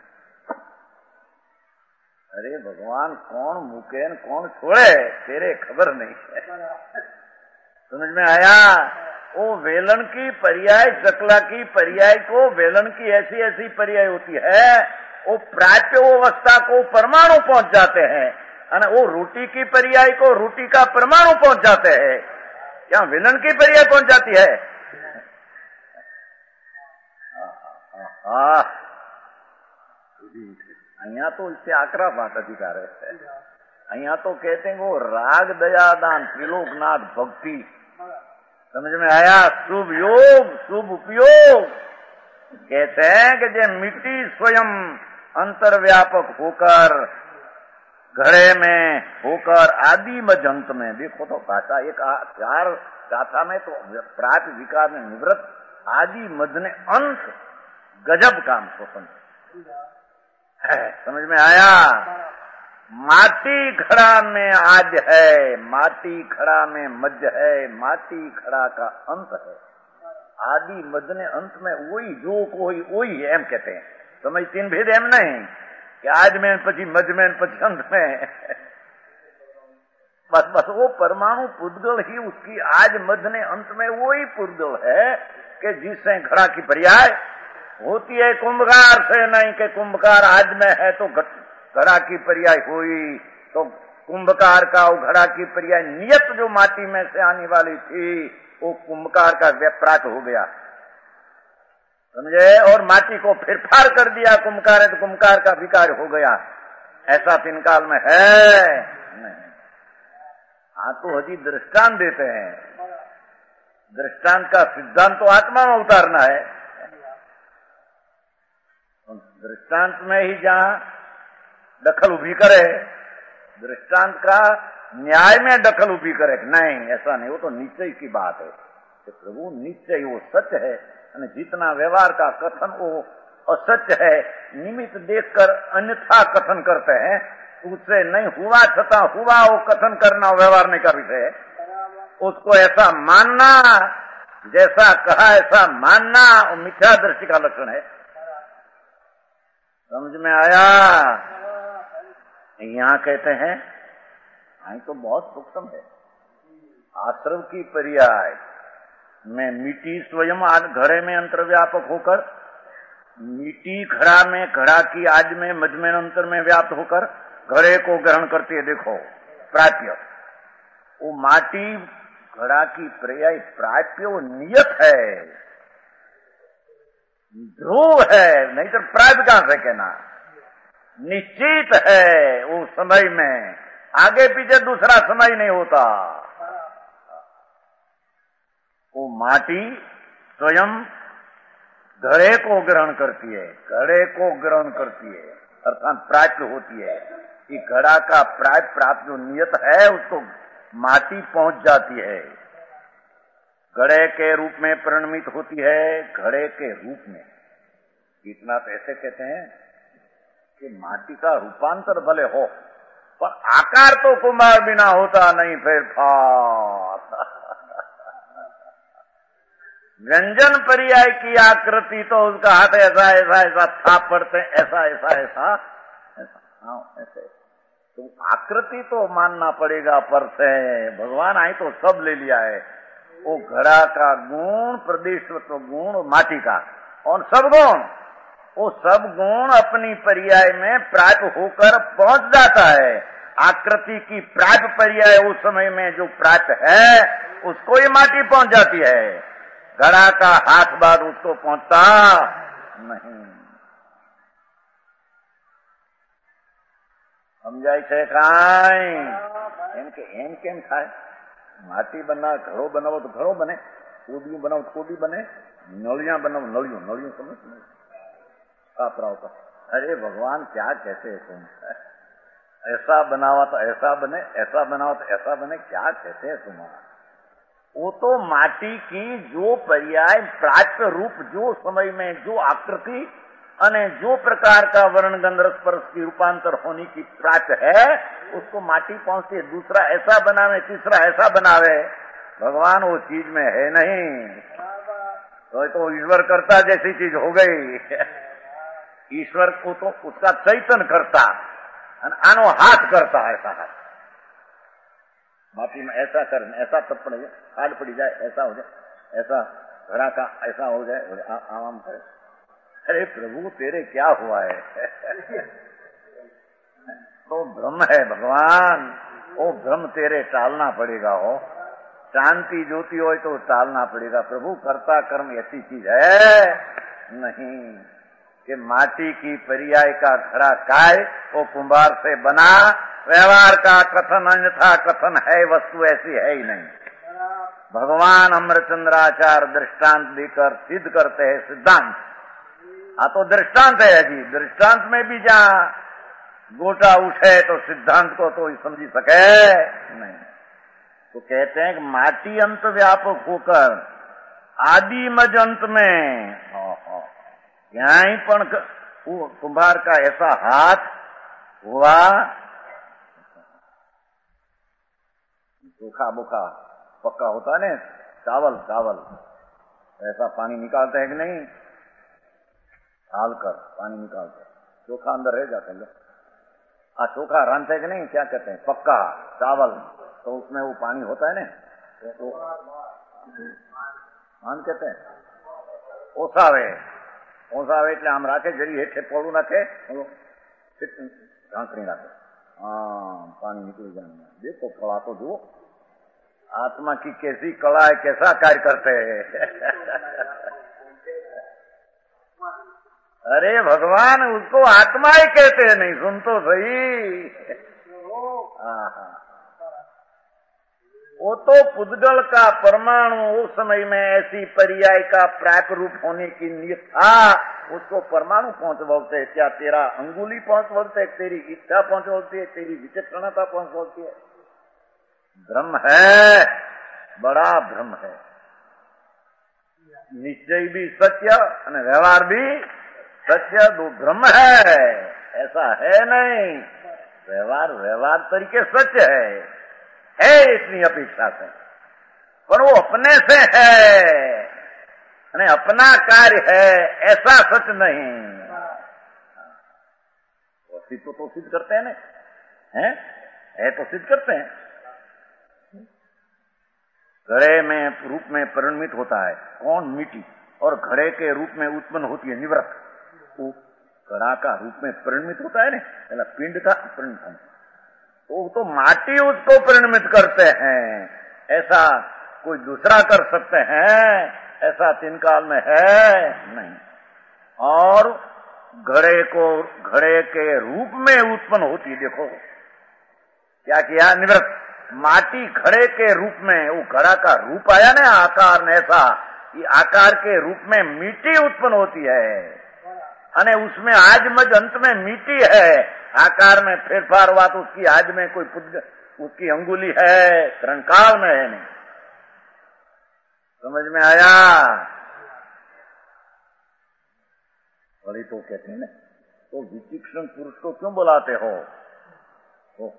अरे भगवान, कौन मूके न कौन छोड़े तेरे खबर नहीं है। समझ में आया? वो वेलन की पर्याय, चकला की पर्याय को वेलन की ऐसी ऐसी पर्याय होती है, वो प्राप्य वो अवस्था को परमाणु पहुंच जाते हैं, और वो रोटी की पर्याय को रोटी का परमाणु पहुंच जाते हैं। क्या वेलन की पर्याय पहुंच जाती है? हाँ, અહીંયા तो इससे आकरा बात अधिकार है। અહીંયા तो कहते हैं वो राग दया दान त्रिलोकनाथ भक्ति। समझ में आया? शुभ योग शुभ उपयोग। कहते हैं कि जो मिट्टी स्वयं अंतर्व्यापक होकर घड़े में होकर आदि मजंत में, देखो तो भाषा एक चार गाथा में तो प्राप्त विकार में निवृत्त आदि मध ने अंत गजब काम शोषण है। समझ में आया? माटी घड़ा में आज है, माटी घड़ा में मध्य है, माटी घड़ा का अंत है। आदि मध्य ने अंत में वही जो कोई वही है, एम कहते हैं। समझ तीन भेद एम नहीं कि आज में पची मध्य में पची अंत में, बस बस वो परमाणु पुद्गल ही उसकी आज मध्य ने अंत में वही पुद्गल है कि जिससे घड़ा की पर्याय होती है। कुंभकार से नहीं कि कुंभकार आज में है तो घड़ा की पर्याय हुई, तो कुंभकार का वो घड़ा की पर्याय नियत जो माटी में से आने वाली थी वो कुंभकार का व्याप्रात हो गया, समझे? और माटी को फिर फार कर दिया कुंभकार है तो कुंभकार का विकार हो गया। ऐसा तीन काल में है नहीं। हाँ तो हजी दृष्टांत देते हैं, दृष्टांत का सिद्धांत तो आत्मा में उतारना है। दृष्टांत में ही जहां दखल उभी करे, दृष्टांत का न्याय में दखल उभी करे, नहीं ऐसा नहीं, वो तो निश्चय की बात है कि प्रभु निश्चय वो सत्य है, और जितना व्यवहार का कथन वो असत्य है, निमित्त देखकर अन्यथा कथन करते हैं, उससे नहीं हुआ छता हुआ वो कथन करना व्यवहार नहीं का विषय है। उसको ऐसा मानना, जैसा कहा ऐसा मानना, वो मिथ्या दृष्टि का लक्षण है। समझ में आया? यहाँ कहते हैं, आई तो बहुत सूक्ष्म है, आश्रव की पर्याय में मिट्टी स्वयं आज घड़े में अंतर्व्यापक होकर, मिट्टी घड़ा में, घड़ा की आज में मध्य में अंतर में व्याप्त होकर घड़े को ग्रहण करती है। देखो प्राप्य, वो माटी घड़ा की पर्याय प्राप्य वो नियत है, ध्रुव है, नहीं तो प्राप्त कहां से कहना, निश्चित है। वो समय में आगे पीछे दूसरा समय नहीं होता। वो माटी स्वयं घड़े को ग्रहण करती है, घड़े को ग्रहण करती है, अर्थात प्राप्त होती है। कि घड़ा का प्राप्त प्राप्त जो नियत है उसको माटी पहुंच जाती है, घड़े के रूप में परिणमित होती है, घड़े के रूप में। इतना तो ऐसे कहते हैं कि माटी का रूपांतर भले हो पर आकार तो कुम्हार बिना होता नहीं, फिर फात व्यंजन पर्याय की आकृति तो उसका हाथ ऐसा ऐसा ऐसा था पड़ते ऐसा ऐसा ऐसा ऐसा हाँ ऐसे तो आकृति तो मानना पड़ेगा पर से भगवान आई तो सब ले लिया है। वो घड़ा का गुण, प्रदेशत्व गुण, माटी का और सब गुण, वो सब गुण अपनी पर्याय में प्राप्त होकर पहुंच जाता है। आकृति की प्राप्त पर्याय उस समय में जो प्राप्त है उसको ही माटी पहुंच जाती है। घड़ा का हाथ बाद उसको पहुंचता नहीं। समझाय છે કાંઈ એમ કે એમ કેમ થાય? માટી બના ઘડો બનાવો તો ઘડો બને, કોડિયું બનાવો તો કોડી બને, નળિયા બનાવો નળિયું નળિયું સમझ कापरा होता। अरे भगवान क्या कहते हैं तुम? ऐसा बनावा तो ऐसा बने, ऐसा बनावा तो ऐसा बने, क्या कहते हैं तुम्हारा? वो तो माटी की जो पर्याय प्राप्त रूप, जो समय में जो आकृति अने जो प्रकार का वर्ण गंध रस स्पर्श की रूपांतर होने की प्राप्त है उसको माटी पहुंचती है। दूसरा ऐसा बनावे, तीसरा ऐसा बनावे, भगवान वो चीज में है नहीं। तो, तो ईश्वर करता जैसी चीज हो गई। ईश्वर को तो उसका चैतन करता, आनो हाथ करता, ऐसा हाथ माटी में ऐसा कर, ऐसा तप पड़ जाए, खाद पड़ी जाए, ऐसा हो जाए, ऐसा घड़ा का ऐसा हो जाए, आम करे। अरे प्रभु तेरे क्या हुआ है? तो भ्रम है भगवान, वो भ्रम तेरे टालना पड़ेगा। हो शांति ज्योति हो तो टालना पड़ेगा। प्रभु कर्ता कर्म ऐसी चीज है नहीं कि माटी की पर्याय का घड़ा काय वो कुंभार से बना, व्यवहार का कथन अन्यथा कथन है, वस्तु ऐसी है ही नहीं। भगवान अमरचंद्राचार्य दृष्टांत देकर सिद्ध करते हैं सिद्धांत। हाँ तो दृष्टांत है जी, दृष्टांत में भी जहाँ गोटा उठे तो सिद्धांत को तो समझी सके नहीं। तो कहते हैं कि माटी अंत व्यापक होकर आदि मज अंत में यहीं पण कुंभार का ऐसा हाथ हुआ, सूखा बुखा पक्का होता है ना, चावल चावल ऐसा पानी निकालते हैं कि नहीं, हाल कर पानी निकालते, चोखा अंदर रह जाते हैं। आ चोखा रांधते कि नहीं, क्या कहते हैं, पक्का चावल, तो उसमें वो पानी होता है ना, तो मान कहते हैं ओसावे ओसावे એટલે આમ રાખે, જરી હેઠે પોળું નાખે, ઢાંકણી નાખે, हाँ पानी निकल जाने। देखो कला तो जो आत्मा की कैसी कला है, कैसा कार्य करते हैं। अरे भगवान उसको आत्मा ही कहते हैं, नहीं सुन तो सही। वो तो पुद्गल का परमाणु उस समय में ऐसी पर्याय का प्राक रूप होने की नियत था, उसको परमाणु पहुंच बोलते हैं। क्या तेरा अंगुली पहुंच बोलते है, तेरी इच्छा पहुंच बोलती है, तेरी विचक्षणता पहुंच बोलती है। भ्रम है, बड़ा भ्रम है। निश्चय भी सत्य और व्यवहार भी सत्य, दो भ्रम है, ऐसा है नहीं। व्यवहार व्यवहार तरीके सत्य है, है इतनी अपेक्षा से, पर वो अपने से है, नहीं अपना कार्य है, ऐसा सच नहीं। वो सिद्ध तो, तो सिद्ध करते हैं ना, हैं है तो सिद्ध करते हैं। घड़े में रूप में परिणमित होता है कौन, मिट्टी, और घड़े के रूप में उत्पन्न होती है निवृत्त। वो घड़ा का रूप में परिणमित होता है ना, पहला पिंड का परिणमित, वो तो माटी उसको परिणमित करते हैं। ऐसा कोई दूसरा कर सकते हैं, ऐसा तीन काल में है नहीं। और घड़े को घड़े के रूप में उत्पन्न होती, देखो क्या किया, निवृत्त माटी घड़े के रूप में, वो घड़ा का रूप आया ना आकार ने, ऐसा ये आकार के रूप में मिट्टी उत्पन्न होती है। अने उसमें आज मज अंत में मिट्टी है, आकार में फेरफार हुआ तो उसकी आज में कोई पुद्ग, उसकी अंगुली है, त्रंकाल में है नहीं। समझ में आया? बड़ी तो कहते हैं ना, तो विचक्षण पुरुष को क्यों बुलाते हो? तो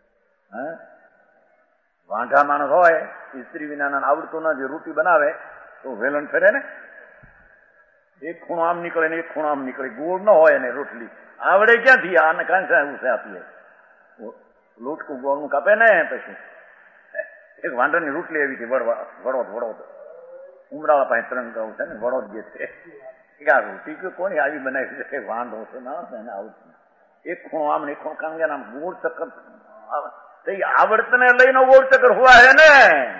વાંઢા માણસ હોય, સ્ત્રી વિનાના આવડતું નથી, રોટી બનાવે તો વેલણ ફેરે ને, એક ખૂણો આમ નીકળે ને એક ખૂણો આમ નીકળે, ગોળ ન હોય ને રોટલી આવડે ક્યાંથી? આને કાંસા ઉસે આપીએ, લોટકું ગોળનું કાપે ને. પછી એક વાંઢરની રોટલી એવી હતી, વડવા વડોદ વડોદ ઉમરાળા પાસે ત્રણ ગાઉં છે ને, વડોદ જે છે આ રોટી કે કોની આવી બનાવી છે, વાંઢો છે ના એને આવું એક ખૂણો આમ ને એક ખૂણો કામ ગયા આમ ગોળ ચક્કર આવડતને લઈને ગોળ ચક્કર હુआ है ને.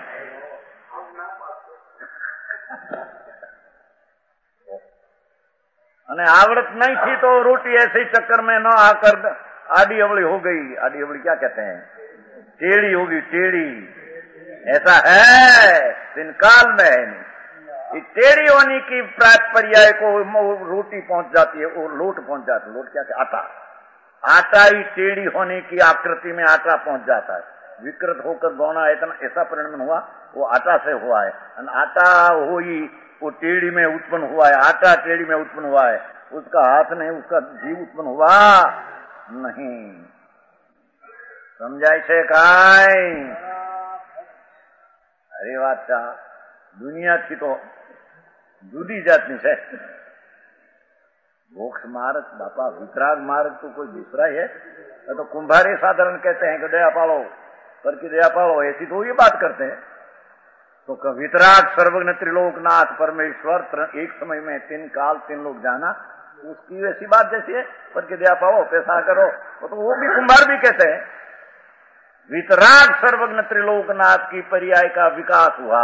અને आवड़त नहीं थी तो रोटी ऐसे ही चक्कर में न आकर आडी अवली हो गई. आडी अवली क्या कहते हैं? टेढ़ी होगी, टेढ़ी. ऐसा है दिन काल में है नहीं. टेढ़ी होने की पर्याय को रोटी पहुंच जाती है, वो लोट पहुंच जाता है. लोट क्या कहते? आटा. आटा ही टेढ़ी होने की आकृति में आटा पहुंच जाता है. विकृत होकर गौना इतना ऐसा परिणाम हुआ, वो आटा से हुआ है. आटा हो ही वो टेढ़ी में उत्पन्न हुआ है. आटा टेढ़ी में उत्पन्न हुआ है, उसका हाथ नहीं, उसका जीव उत्पन्न हुआ नहीं. समझाय છે કાઈ? અરે વાત દુનિયાથી તો જુદી જાતની છે. मोक्ष मार्ग बापा, वितराग मार्ग तो कोई दूसरा है. तो कुंभारी साधारण कहते हैं कि दया पालो, पर की दया पालो, ऐसी तो ये बात करते हैं. तो वितराग सर्वज्ञ त्रिलोकनाथ परमेश्वर एक समय में तीन काल तीन लोग जाना, उसकी वैसी बात जैसी है. पर की दया पाओ, पैसा करो, तो वो भी कुंभार भी कहते हैं. वितराग सर्वज्ञ त्रिलोकनाथ की पर्याय का विकास हुआ.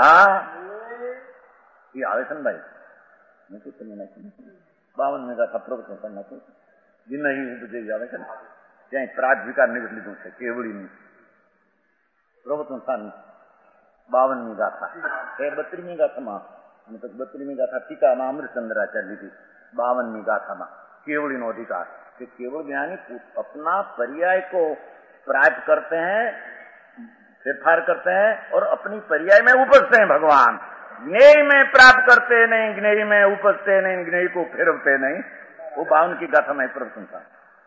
ये आवेशन भाई मैं कुछ नहीं, બાવન મેગા था પ્રવચન કરना तो जिन्हें ही उपजे આવે છે ને ત્યાં પ્રાજ વિકાર નિવડ લીધું છે કેવડીની પ્રવચન સ્થાન બાવનમી ગાથા એ બત્રીસમી ગાથામાં મતલબ બત્રીસમી ગાથા ટીકામાં અમૃતચંદ્રાચાર્ય લીધી. બાવનમી ગાથામાં केवड़ीનો अधिकार कि केवल ज्ञानी अपना पर्याय को प्राप्त करते हैं, फेरफार करते हैं और अपनी पर्याय में उपजते हैं. भगवान ज्ञेय में प्राप्त करते नहीं, ज्ञेय में उपजते नहीं, ज्ञेय को फेरवते नहीं. वो बावन की गाथा में प्रवचन था.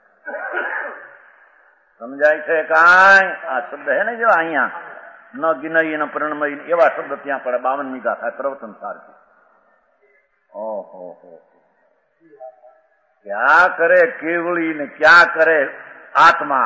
समझाय છે કાઈ? આ શબ્દ है ને जो અહીંયા न गिनई न प्रणमयी એવા શબ્દ ત્યાં પડે. બાવનમી ગાથા પ્રવચન સાર की. ओहो हो, क्या करे केवली ने, क्या करे आत्मा?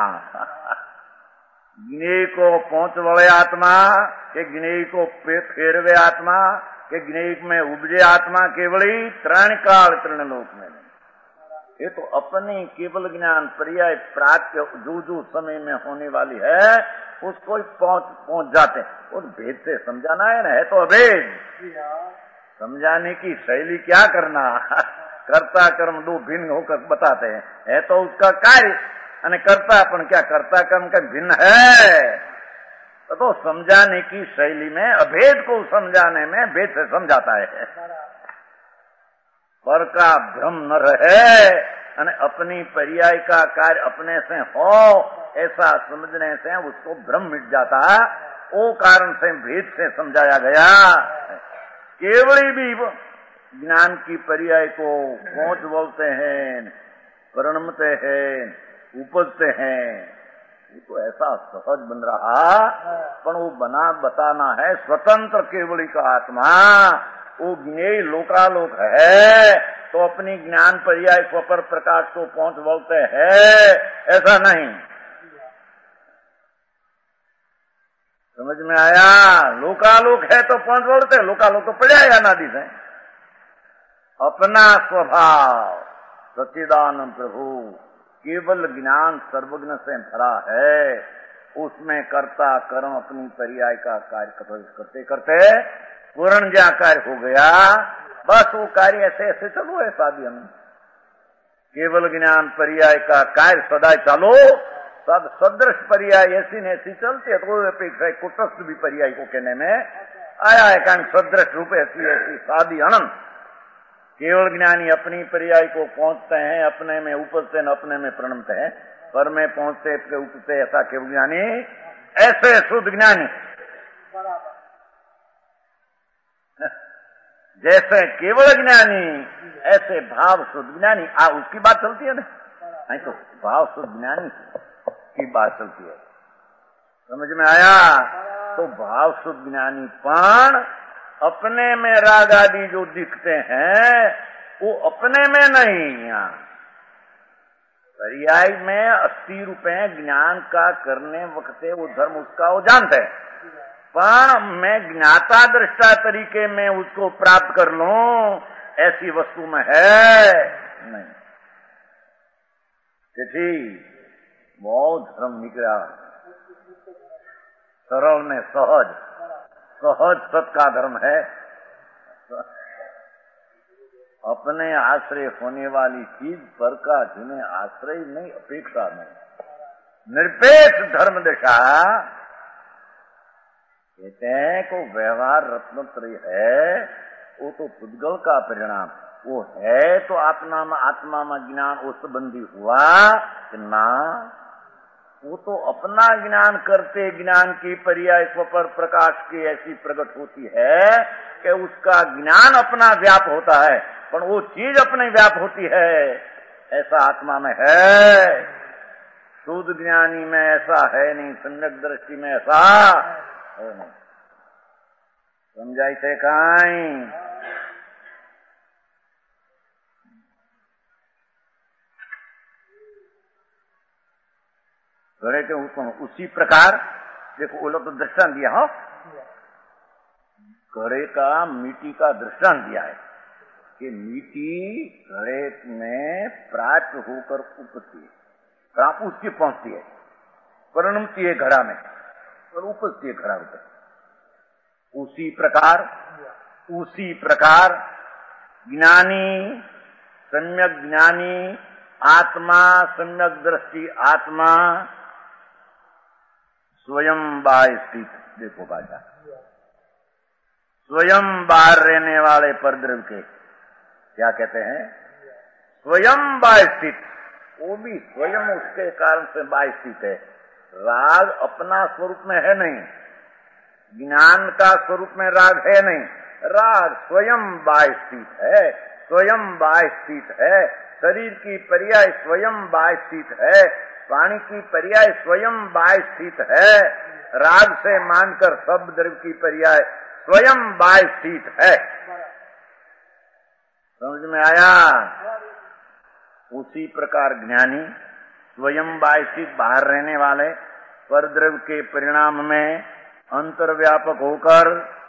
ज्ञेय को पहुंच वड़े आत्मा के ज्ञेय को फेरवे आत्मा के ज्ञेय में उपजे आत्मा केवली त्रण काल त्रण लोक में. ये तो अपनी केवल ज्ञान पर्याय प्राप्त जो जो समय में होने वाली है उसको पहुंच पहुंच जाते हैं. और भेद से समझाना है ना, है तो अभेद. समझाने की शैली क्या करना, कर्ता कर्म दो भिन्न होकर बताते हैं. है तो उसका कार्य અને કરતા પણ क्या करता कर्म का भिन्न है. तो, तो समझाने की शैली में अभेद को समझाने में भेद से समझाता है. पर का भ्रम न रहे અને अपनी पर्याय का कार्य अपने से हो ऐसा समझने से उसको भ्रम मिट जाता. वो कारण से भेद से समझाया गया. केवली भी ज्ञान की पर्याय को पहुंच बोलते हैं, परिणमते हैं, उपजते हैं. ये तो ऐसा सहज बन रहा, पर वो बना बताना है स्वतंत्र केवली का आत्मा. वो ज्ञेय लोकालोक है तो अपनी ज्ञान पर्याय स्वपर प्रकाश को पहुंच बोलते हैं, ऐसा नहीं. समझ में आया? लोकालोक है तो पहुंच बोलते, लोकालोक तो पड़ा है अनादि से. अपना स्वभाव सच्चिदानंद प्रभु केवल ज्ञान सर्वज्ञ से भरा है. उसमें कर्ता कर्म अपनी पर्याय का कार्य करते करते पूर्ण ज्ञा कार्य हो गया. बस वो कार्य ऐसे ऐसे चलो है शादी हम केवल ज्ञान पर्याय का कार्य सदा चालो. सब सदृश पर्याय ऐसी न ऐसी चलती है. तो अपेक्षा कुटस्थ भी पर्याय को कहने में आया है, कारण सदृश रूप ऐसी ऐसी शादी अनंत. केवल ज्ञानी अपनी पर्याय को पहुंचते हैं, अपने में उपजते हैं, अपने में प्रणमते हैं. पर में पहुंचते उपजते ऐसा केवल ज्ञानी, ऐसे शुद्ध ज्ञानी. जैसे केवल ज्ञानी ऐसे भाव शुद्ध ज्ञानी. आ उसकी बात चलती है ना, नहीं तो भाव शुद्ध ज्ञानी की बात चलती है. समझ में आया? तो भाव शुद्ध ज्ञानी पण अपने में राग आदि जो दिखते हैं वो अपने में नहीं। यहाँ पर्याय में अस्सी रुपए ज्ञान का करने वक्त वो धर्म उसका वो जानते हैं, पर मैं ज्ञाता दृष्टा तरीके में उसको प्राप्त कर लूं ऐसी वस्तु में है नहीं। चिट्ठी बहुत धर्म निकला, सरल में सहज, सहज सत का धर्म है। अपने आश्रय होने वाली चीज पर का जिन्हें आश्रय नहीं, अपेक्षा नहीं, निरपेक्ष धर्म दशा कहते हैं को व्यवहार रत्नत्रय है, वो तो पुद्गल का परिणाम, वो है तो आत्मा में आत्मा में ज्ञान वो संबंधी हुआ कि ना, वो तो अपना ज्ञान करते ज्ञान की पर्याय स्वपर प्रकाश की ऐसी प्रकट होती है कि उसका ज्ञान अपना व्याप होता है, पर वो चीज अपने व्याप होती है, ऐसा आत्मा में है। शुद्ध ज्ञानी में ऐसा है नहीं, सम्यक दृष्टि में ऐसा है नहीं। समझाई थे काई घड़े के ऊपर उसी प्रकार देखो वो लोग तो दृष्टांत दिया हो, घड़े का मिट्टी का दृष्टांत दिया है कि मिट्टी घड़े में प्राप्त होकर उपजती है, प्राप्त उसकी पहुंचती है, परिणमती है घड़ा में और उपजती है घड़ा ऊपर। उसी प्रकार उसी प्रकार ज्ञानी सम्यक ज्ञानी आत्मा सम्यक दृष्टि आत्मा स्वयं बाहर स्थित, देखो बाजा स्वयं बाहर रहने वाले परद्रव्य के क्या कहते हैं, स्वयं बाहर स्थित, वो भी स्वयं उसके कारण से बाहर स्थित है। राग अपना स्वरूप में है नहीं, ज्ञान का स्वरूप में राग है नहीं, राग स्वयं बाहर स्थित है, स्वयं बाहर स्थित है। शरीर की पर्याय स्वयं बाहर स्थित है, वाणी की पर्याय स्वयं बाहर स्थित है, राग से मानकर सब द्रव्य की पर्याय स्वयं बाहर स्थित है। समझ में आया? उसी प्रकार ज्ञानी स्वयं बाहर स्थित बाहर रहने वाले परद्रव्य के परिणाम में अंतर्व्यापक होकर,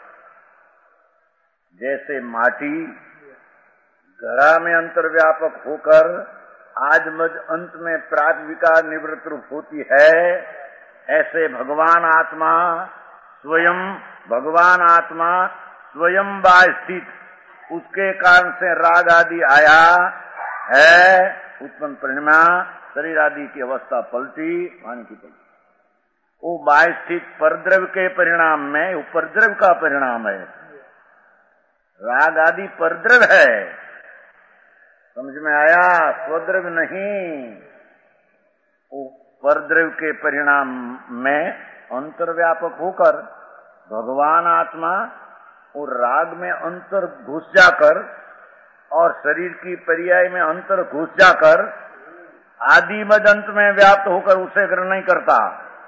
जैसे माटी घड़ा में अंतर्व्यापक होकर आज मज अंत में प्राग विकार निवृत्त रूप होती है, ऐसे भगवान आत्मा स्वयं भगवान आत्मा स्वयं बाहर स्थित, उसके कारण से राग आदि आया है, उत्पन्न परिणाम शरीर आदि की अवस्था पलटी, वाणी की पलटी, वो बाहर स्थित परद्रव्य के परिणाम में, वो परद्रव्य का परिणाम है। राग आदि परद्रव्य है, समझ में आया? स्वद्रव्य नहीं। वो परद्रव्य के परिणाम में अंतर्व्यापक होकर भगवान आत्मा और राग में अंतर घुस जाकर और शरीर की पर्याय में अंतर घुस जाकर आदि मद अंत में व्याप्त होकर उसे ग्रहण नहीं करता।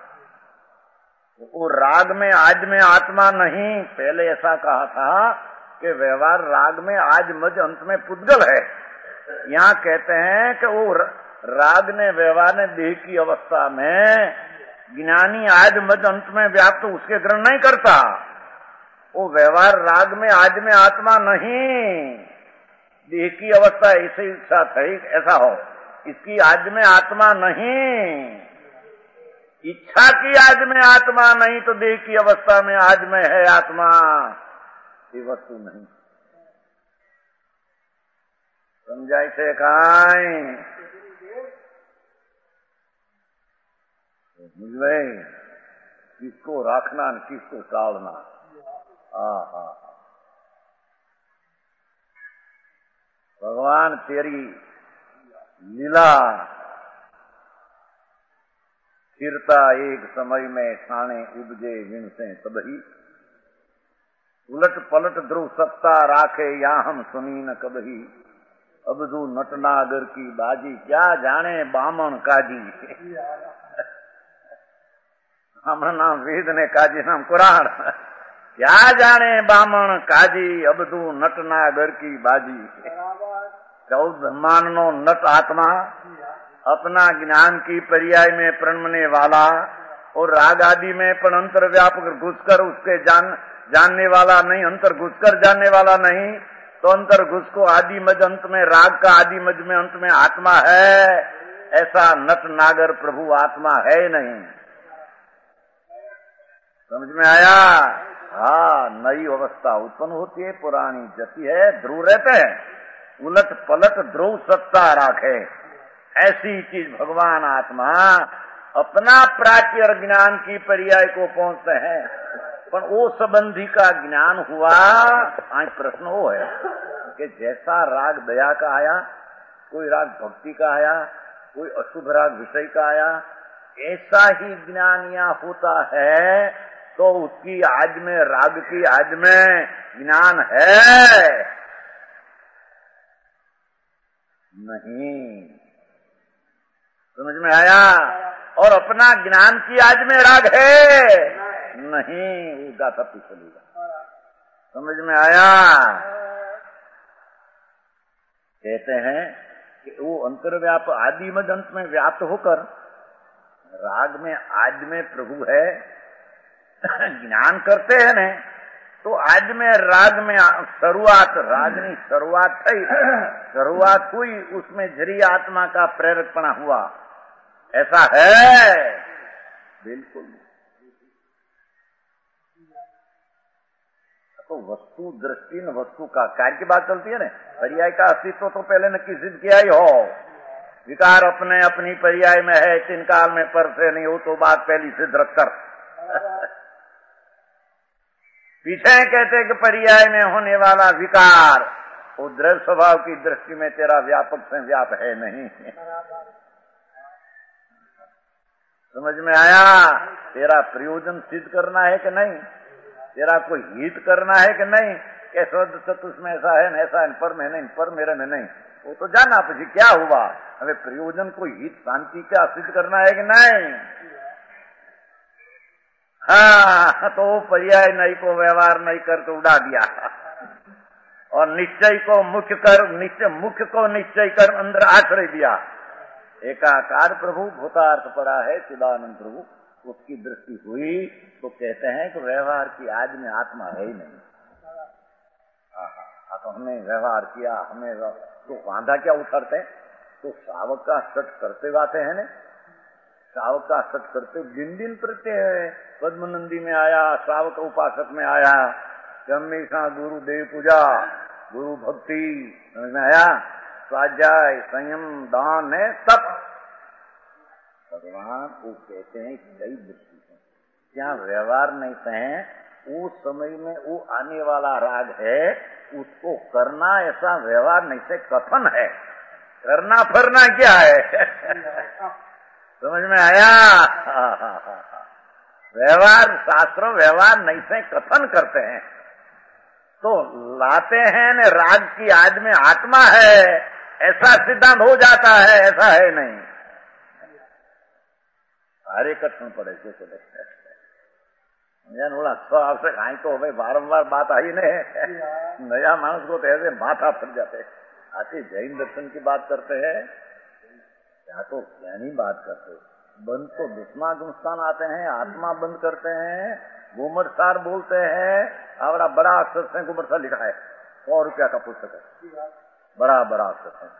वो राग में आज में आत्मा नहीं, पहले ऐसा कहा था कि व्यवहार राग में आज मज अंत में पुद्गल है। यहाँ कहते हैं कि वो राग ने व्यवहार ने देह की अवस्था में ज्ञानी आज मज अंत में व्याप्त उसके ग्रहण नहीं करता। वो व्यवहार राग में आज में आत्मा नहीं, देह की अवस्था ऐसे साथ है, ऐसा हो, इसकी आज में आत्मा नहीं, इच्छा की आज में आत्मा नहीं, तो देह की अवस्था में आज में है आत्मा, ये वस्तु नहीं। समझाई थे खाए बुझे किसको रखना किसको टालना। आहा, भगवान तेरी लीला फिरता एक समय में ठाणे उपजे विण से तबही, उलट पलट ध्रुव सत्ता राखे या हम सुनी न कबही, अबधू नटनागर की बाजी क्या जाने बामण काजी। हमारा नाम वेद ने काजी नाम कुरान, क्या जाने बामण काजी अबधू नटनागर की बाजी। चौदह ब्रह्मांड नो नट आत्मा अपना ज्ञान की पर्याय में प्रणमने वाला और राग आदि में पण अंतर व्यापक घुसकर उसके जान जानने वाला नहीं, अंतर घुसकर जानने वाला नहीं, तो अंतर घुस को आदि मज अंत में राग का आदि मज में अंत में आत्मा है, ऐसा नट नागर प्रभु आत्मा है नहीं। समझ में आया? हाँ, नई अवस्था उत्पन्न होती है, पुरानी जती है, ध्रुव रहते हैं, उलट पलट ध्रुव सत्ता राखे, ऐसी चीज भगवान आत्मा अपना प्राच्य और ज्ञान की पर्याय को पहुंचते हैं। पर वो संबंधी का ज्ञान हुआ, आज प्रश्न वो है कि जैसा राग दया का आया, कोई राग भक्ति का आया, कोई अशुभ राग विषय का आया, ऐसा ही ज्ञान यहाँ होता है, तो उसकी आज में राग की आज में ज्ञान है नहीं। समझ में आया? और अपना ज्ञान की आज में राग है नहीं, वो गाथा पिछलेगा। समझ में आया? कहते हैं कि वो अंतर्व्याप आदि मद अंत में व्याप्त होकर राग में आज में प्रभु है, ज्ञान करते हैं न, तो आज में राग में शुरुआत, राग नहीं शुरुआत थी, शुरुआत हुई, उसमें झरी आत्मा का प्रेरकपना हुआ, ऐसा है? बिल्कुल। तो वस्तु दृष्टि न वस्तु का कार्य की बात चलती है ना, पर्याय का अस्तित्व तो पहले न किसी किया ही हो, विकार अपने अपनी पर्याय में है, तीन काल में पर से नहीं हो, तो बात पहली सिद्ध रखकर पीछे कहते कि पर्याय में होने वाला विकार वो द्रव्य स्वभाव की दृष्टि में तेरा व्यापक से व्याप है नहीं। समझ में आया? तेरा प्रयोजन सिद्ध करना है कि नहीं, तेरा कोई हित करना है कि नहीं, कैसे उसमें ऐसा है न ऐसा है, पर में नहीं, पर मेरे में नहीं, वो तो जाना पीछे क्या हुआ। अबे प्रयोजन को हित शांति क्या सिद्ध करना है कि नहीं? हाँ, तो पर्याय नहीं को व्यवहार नहीं करके उड़ा दिया और निश्चय को मुख्य कर, निश्चय मुख्य को निश्चय कर अंदर आश्रय दिया। एकाकार प्रभु भूतार्थ पड़ा है चिदानंद प्रभु, उसकी दृष्टि हुई तो कहते हैं कि व्यवहार की आज में आत्मा है ही नहीं। हाँ, तो हमने व्यवहार किया, हमें तो बांधा क्या उतरते, तो श्रावक का सट करते गाते हैं न, श्रावक का सट करते दिन दिन प्रत्यय पद्मनंदी में आया, श्रावक उपासक में आया, हमेशा गुरु देव पूजा, गुरु भक्ति, समझ में आया? स्वाध्याय, संयम, दान है सब भगवान को कहते हैं कि कई दृष्टि से क्या व्यवहार नहीं कहें, उस समय में वो आने वाला राग है, उसको करना ऐसा व्यवहार नहीं से कथन है, करना फरना क्या है समझ में आया? व्यवहार शास्त्र व्यवहार नहीं से कथन करते हैं, तो लाते हैं न राग की आज में आत्मा है, ऐसा सिद्धांत हो जाता है, ऐसा है नहीं। सारे कथन पड़े से चले बोला आपसे खाई तो भाई बारम्बार बात आई नहीं, नया मानस को तो ऐसे माथा फट जाते। आते जैन दर्शन की बात करते हैं, क्या तो ज्ञानी बात करते, बंद तो दुष्मा दुष्टान आते हैं, आत्मा बंद करते हैं, गोमरसार बोलते हैं। हमारा बड़ा अक्षर से गोमरसार लिखा है, सौ रुपया का पुस्तक है, बड़ा बड़ा अक्षर से।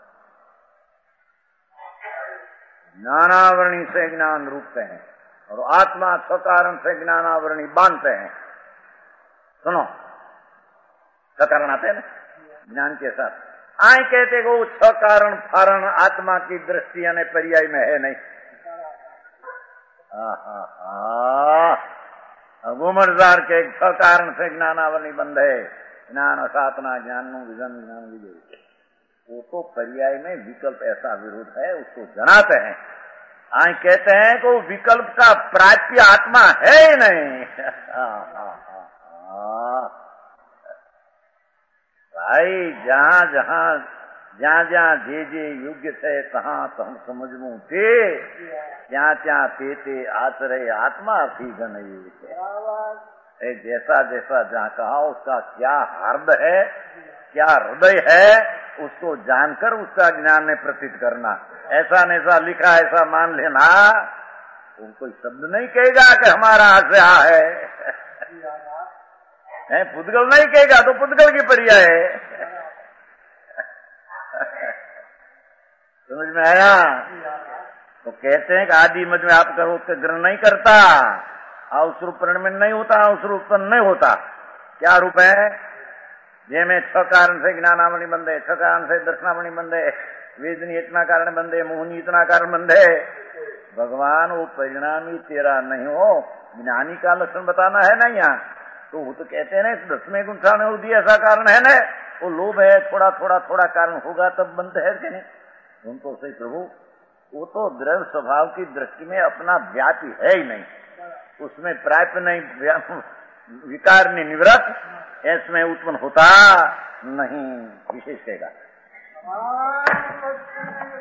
ज्ञानावरणी से ज्ञान रूपते हैं और आत्मा स्वकारण से ज्ञानावरणी बांधते हैं। सुनो, स्वकारण आते हैं ना ज्ञान के साथ, आए कहते को छ कारण फारण आत्मा की दृष्टि यानी पर्याय में है नहीं। गुमरदार के छ कारण से ज्ञानावरणी बंध है, ज्ञान साधना ज्ञान विजन ज्ञान विजय, वो तो पर्याय में विकल्प ऐसा विरोध है, उसको जनाते हैं। आए कहते हैं कि विकल्प का प्राच्य आत्मा है ही नहीं। भाई जहां जहां ज्યાં જ્યાં જે જે યોગ્ય છે તહાં તહં સમજવું તે, ત્યાં ત્યાં તે તે આચરે આત્માથી ગણાય છે। ए जैसा जैसा जहाँ कहा उसका क्या हृदय है, क्या हृदय है, उसको जानकर उसका ज्ञान में प्रतीत करना। ऐसा न ऐसा लिखा ऐसा मान लेना, वो कोई शब्द नहीं कहेगा कि हमारा आशा है, है पुद्गल नहीं कहेगा तो पुद्गल की पर्याय है। समझ में आया? तो कहते हैं कि आदि मध्य में आप करो उसका ग्रहण नहीं करता, उस रूप परिणमित नहीं होता, उस रूप उत्पन्न नहीं होता। क्या रूप है? जैमें छह कारण से ज्ञानावली बंधे, छह कारण से दर्शनावली बंधे, वेदनी इतना कारण बंधे, मोहनी इतना कारण बंधे। भगवान वो परिणामी तेरा नहीं हो, ज्ञानी का लक्षण बताना है ना यहाँ। तो वो तो कहते हैं ना दसवें गुण होती ऐसा कारण है ना, वो लोभ है, थोड़ा थोड़ा थोड़ा कारण होगा तब बंध है कि नहीं? तुम तो सही प्रभु, वो तो द्रव्य स्वभाव की दृष्टि में अपना व्यापी है ही नहीं, उसमें प्राप्त नहीं, विकार नहीं निवृत्त, इसमें उत्पन्न होता नहीं, विशेष कहेगा।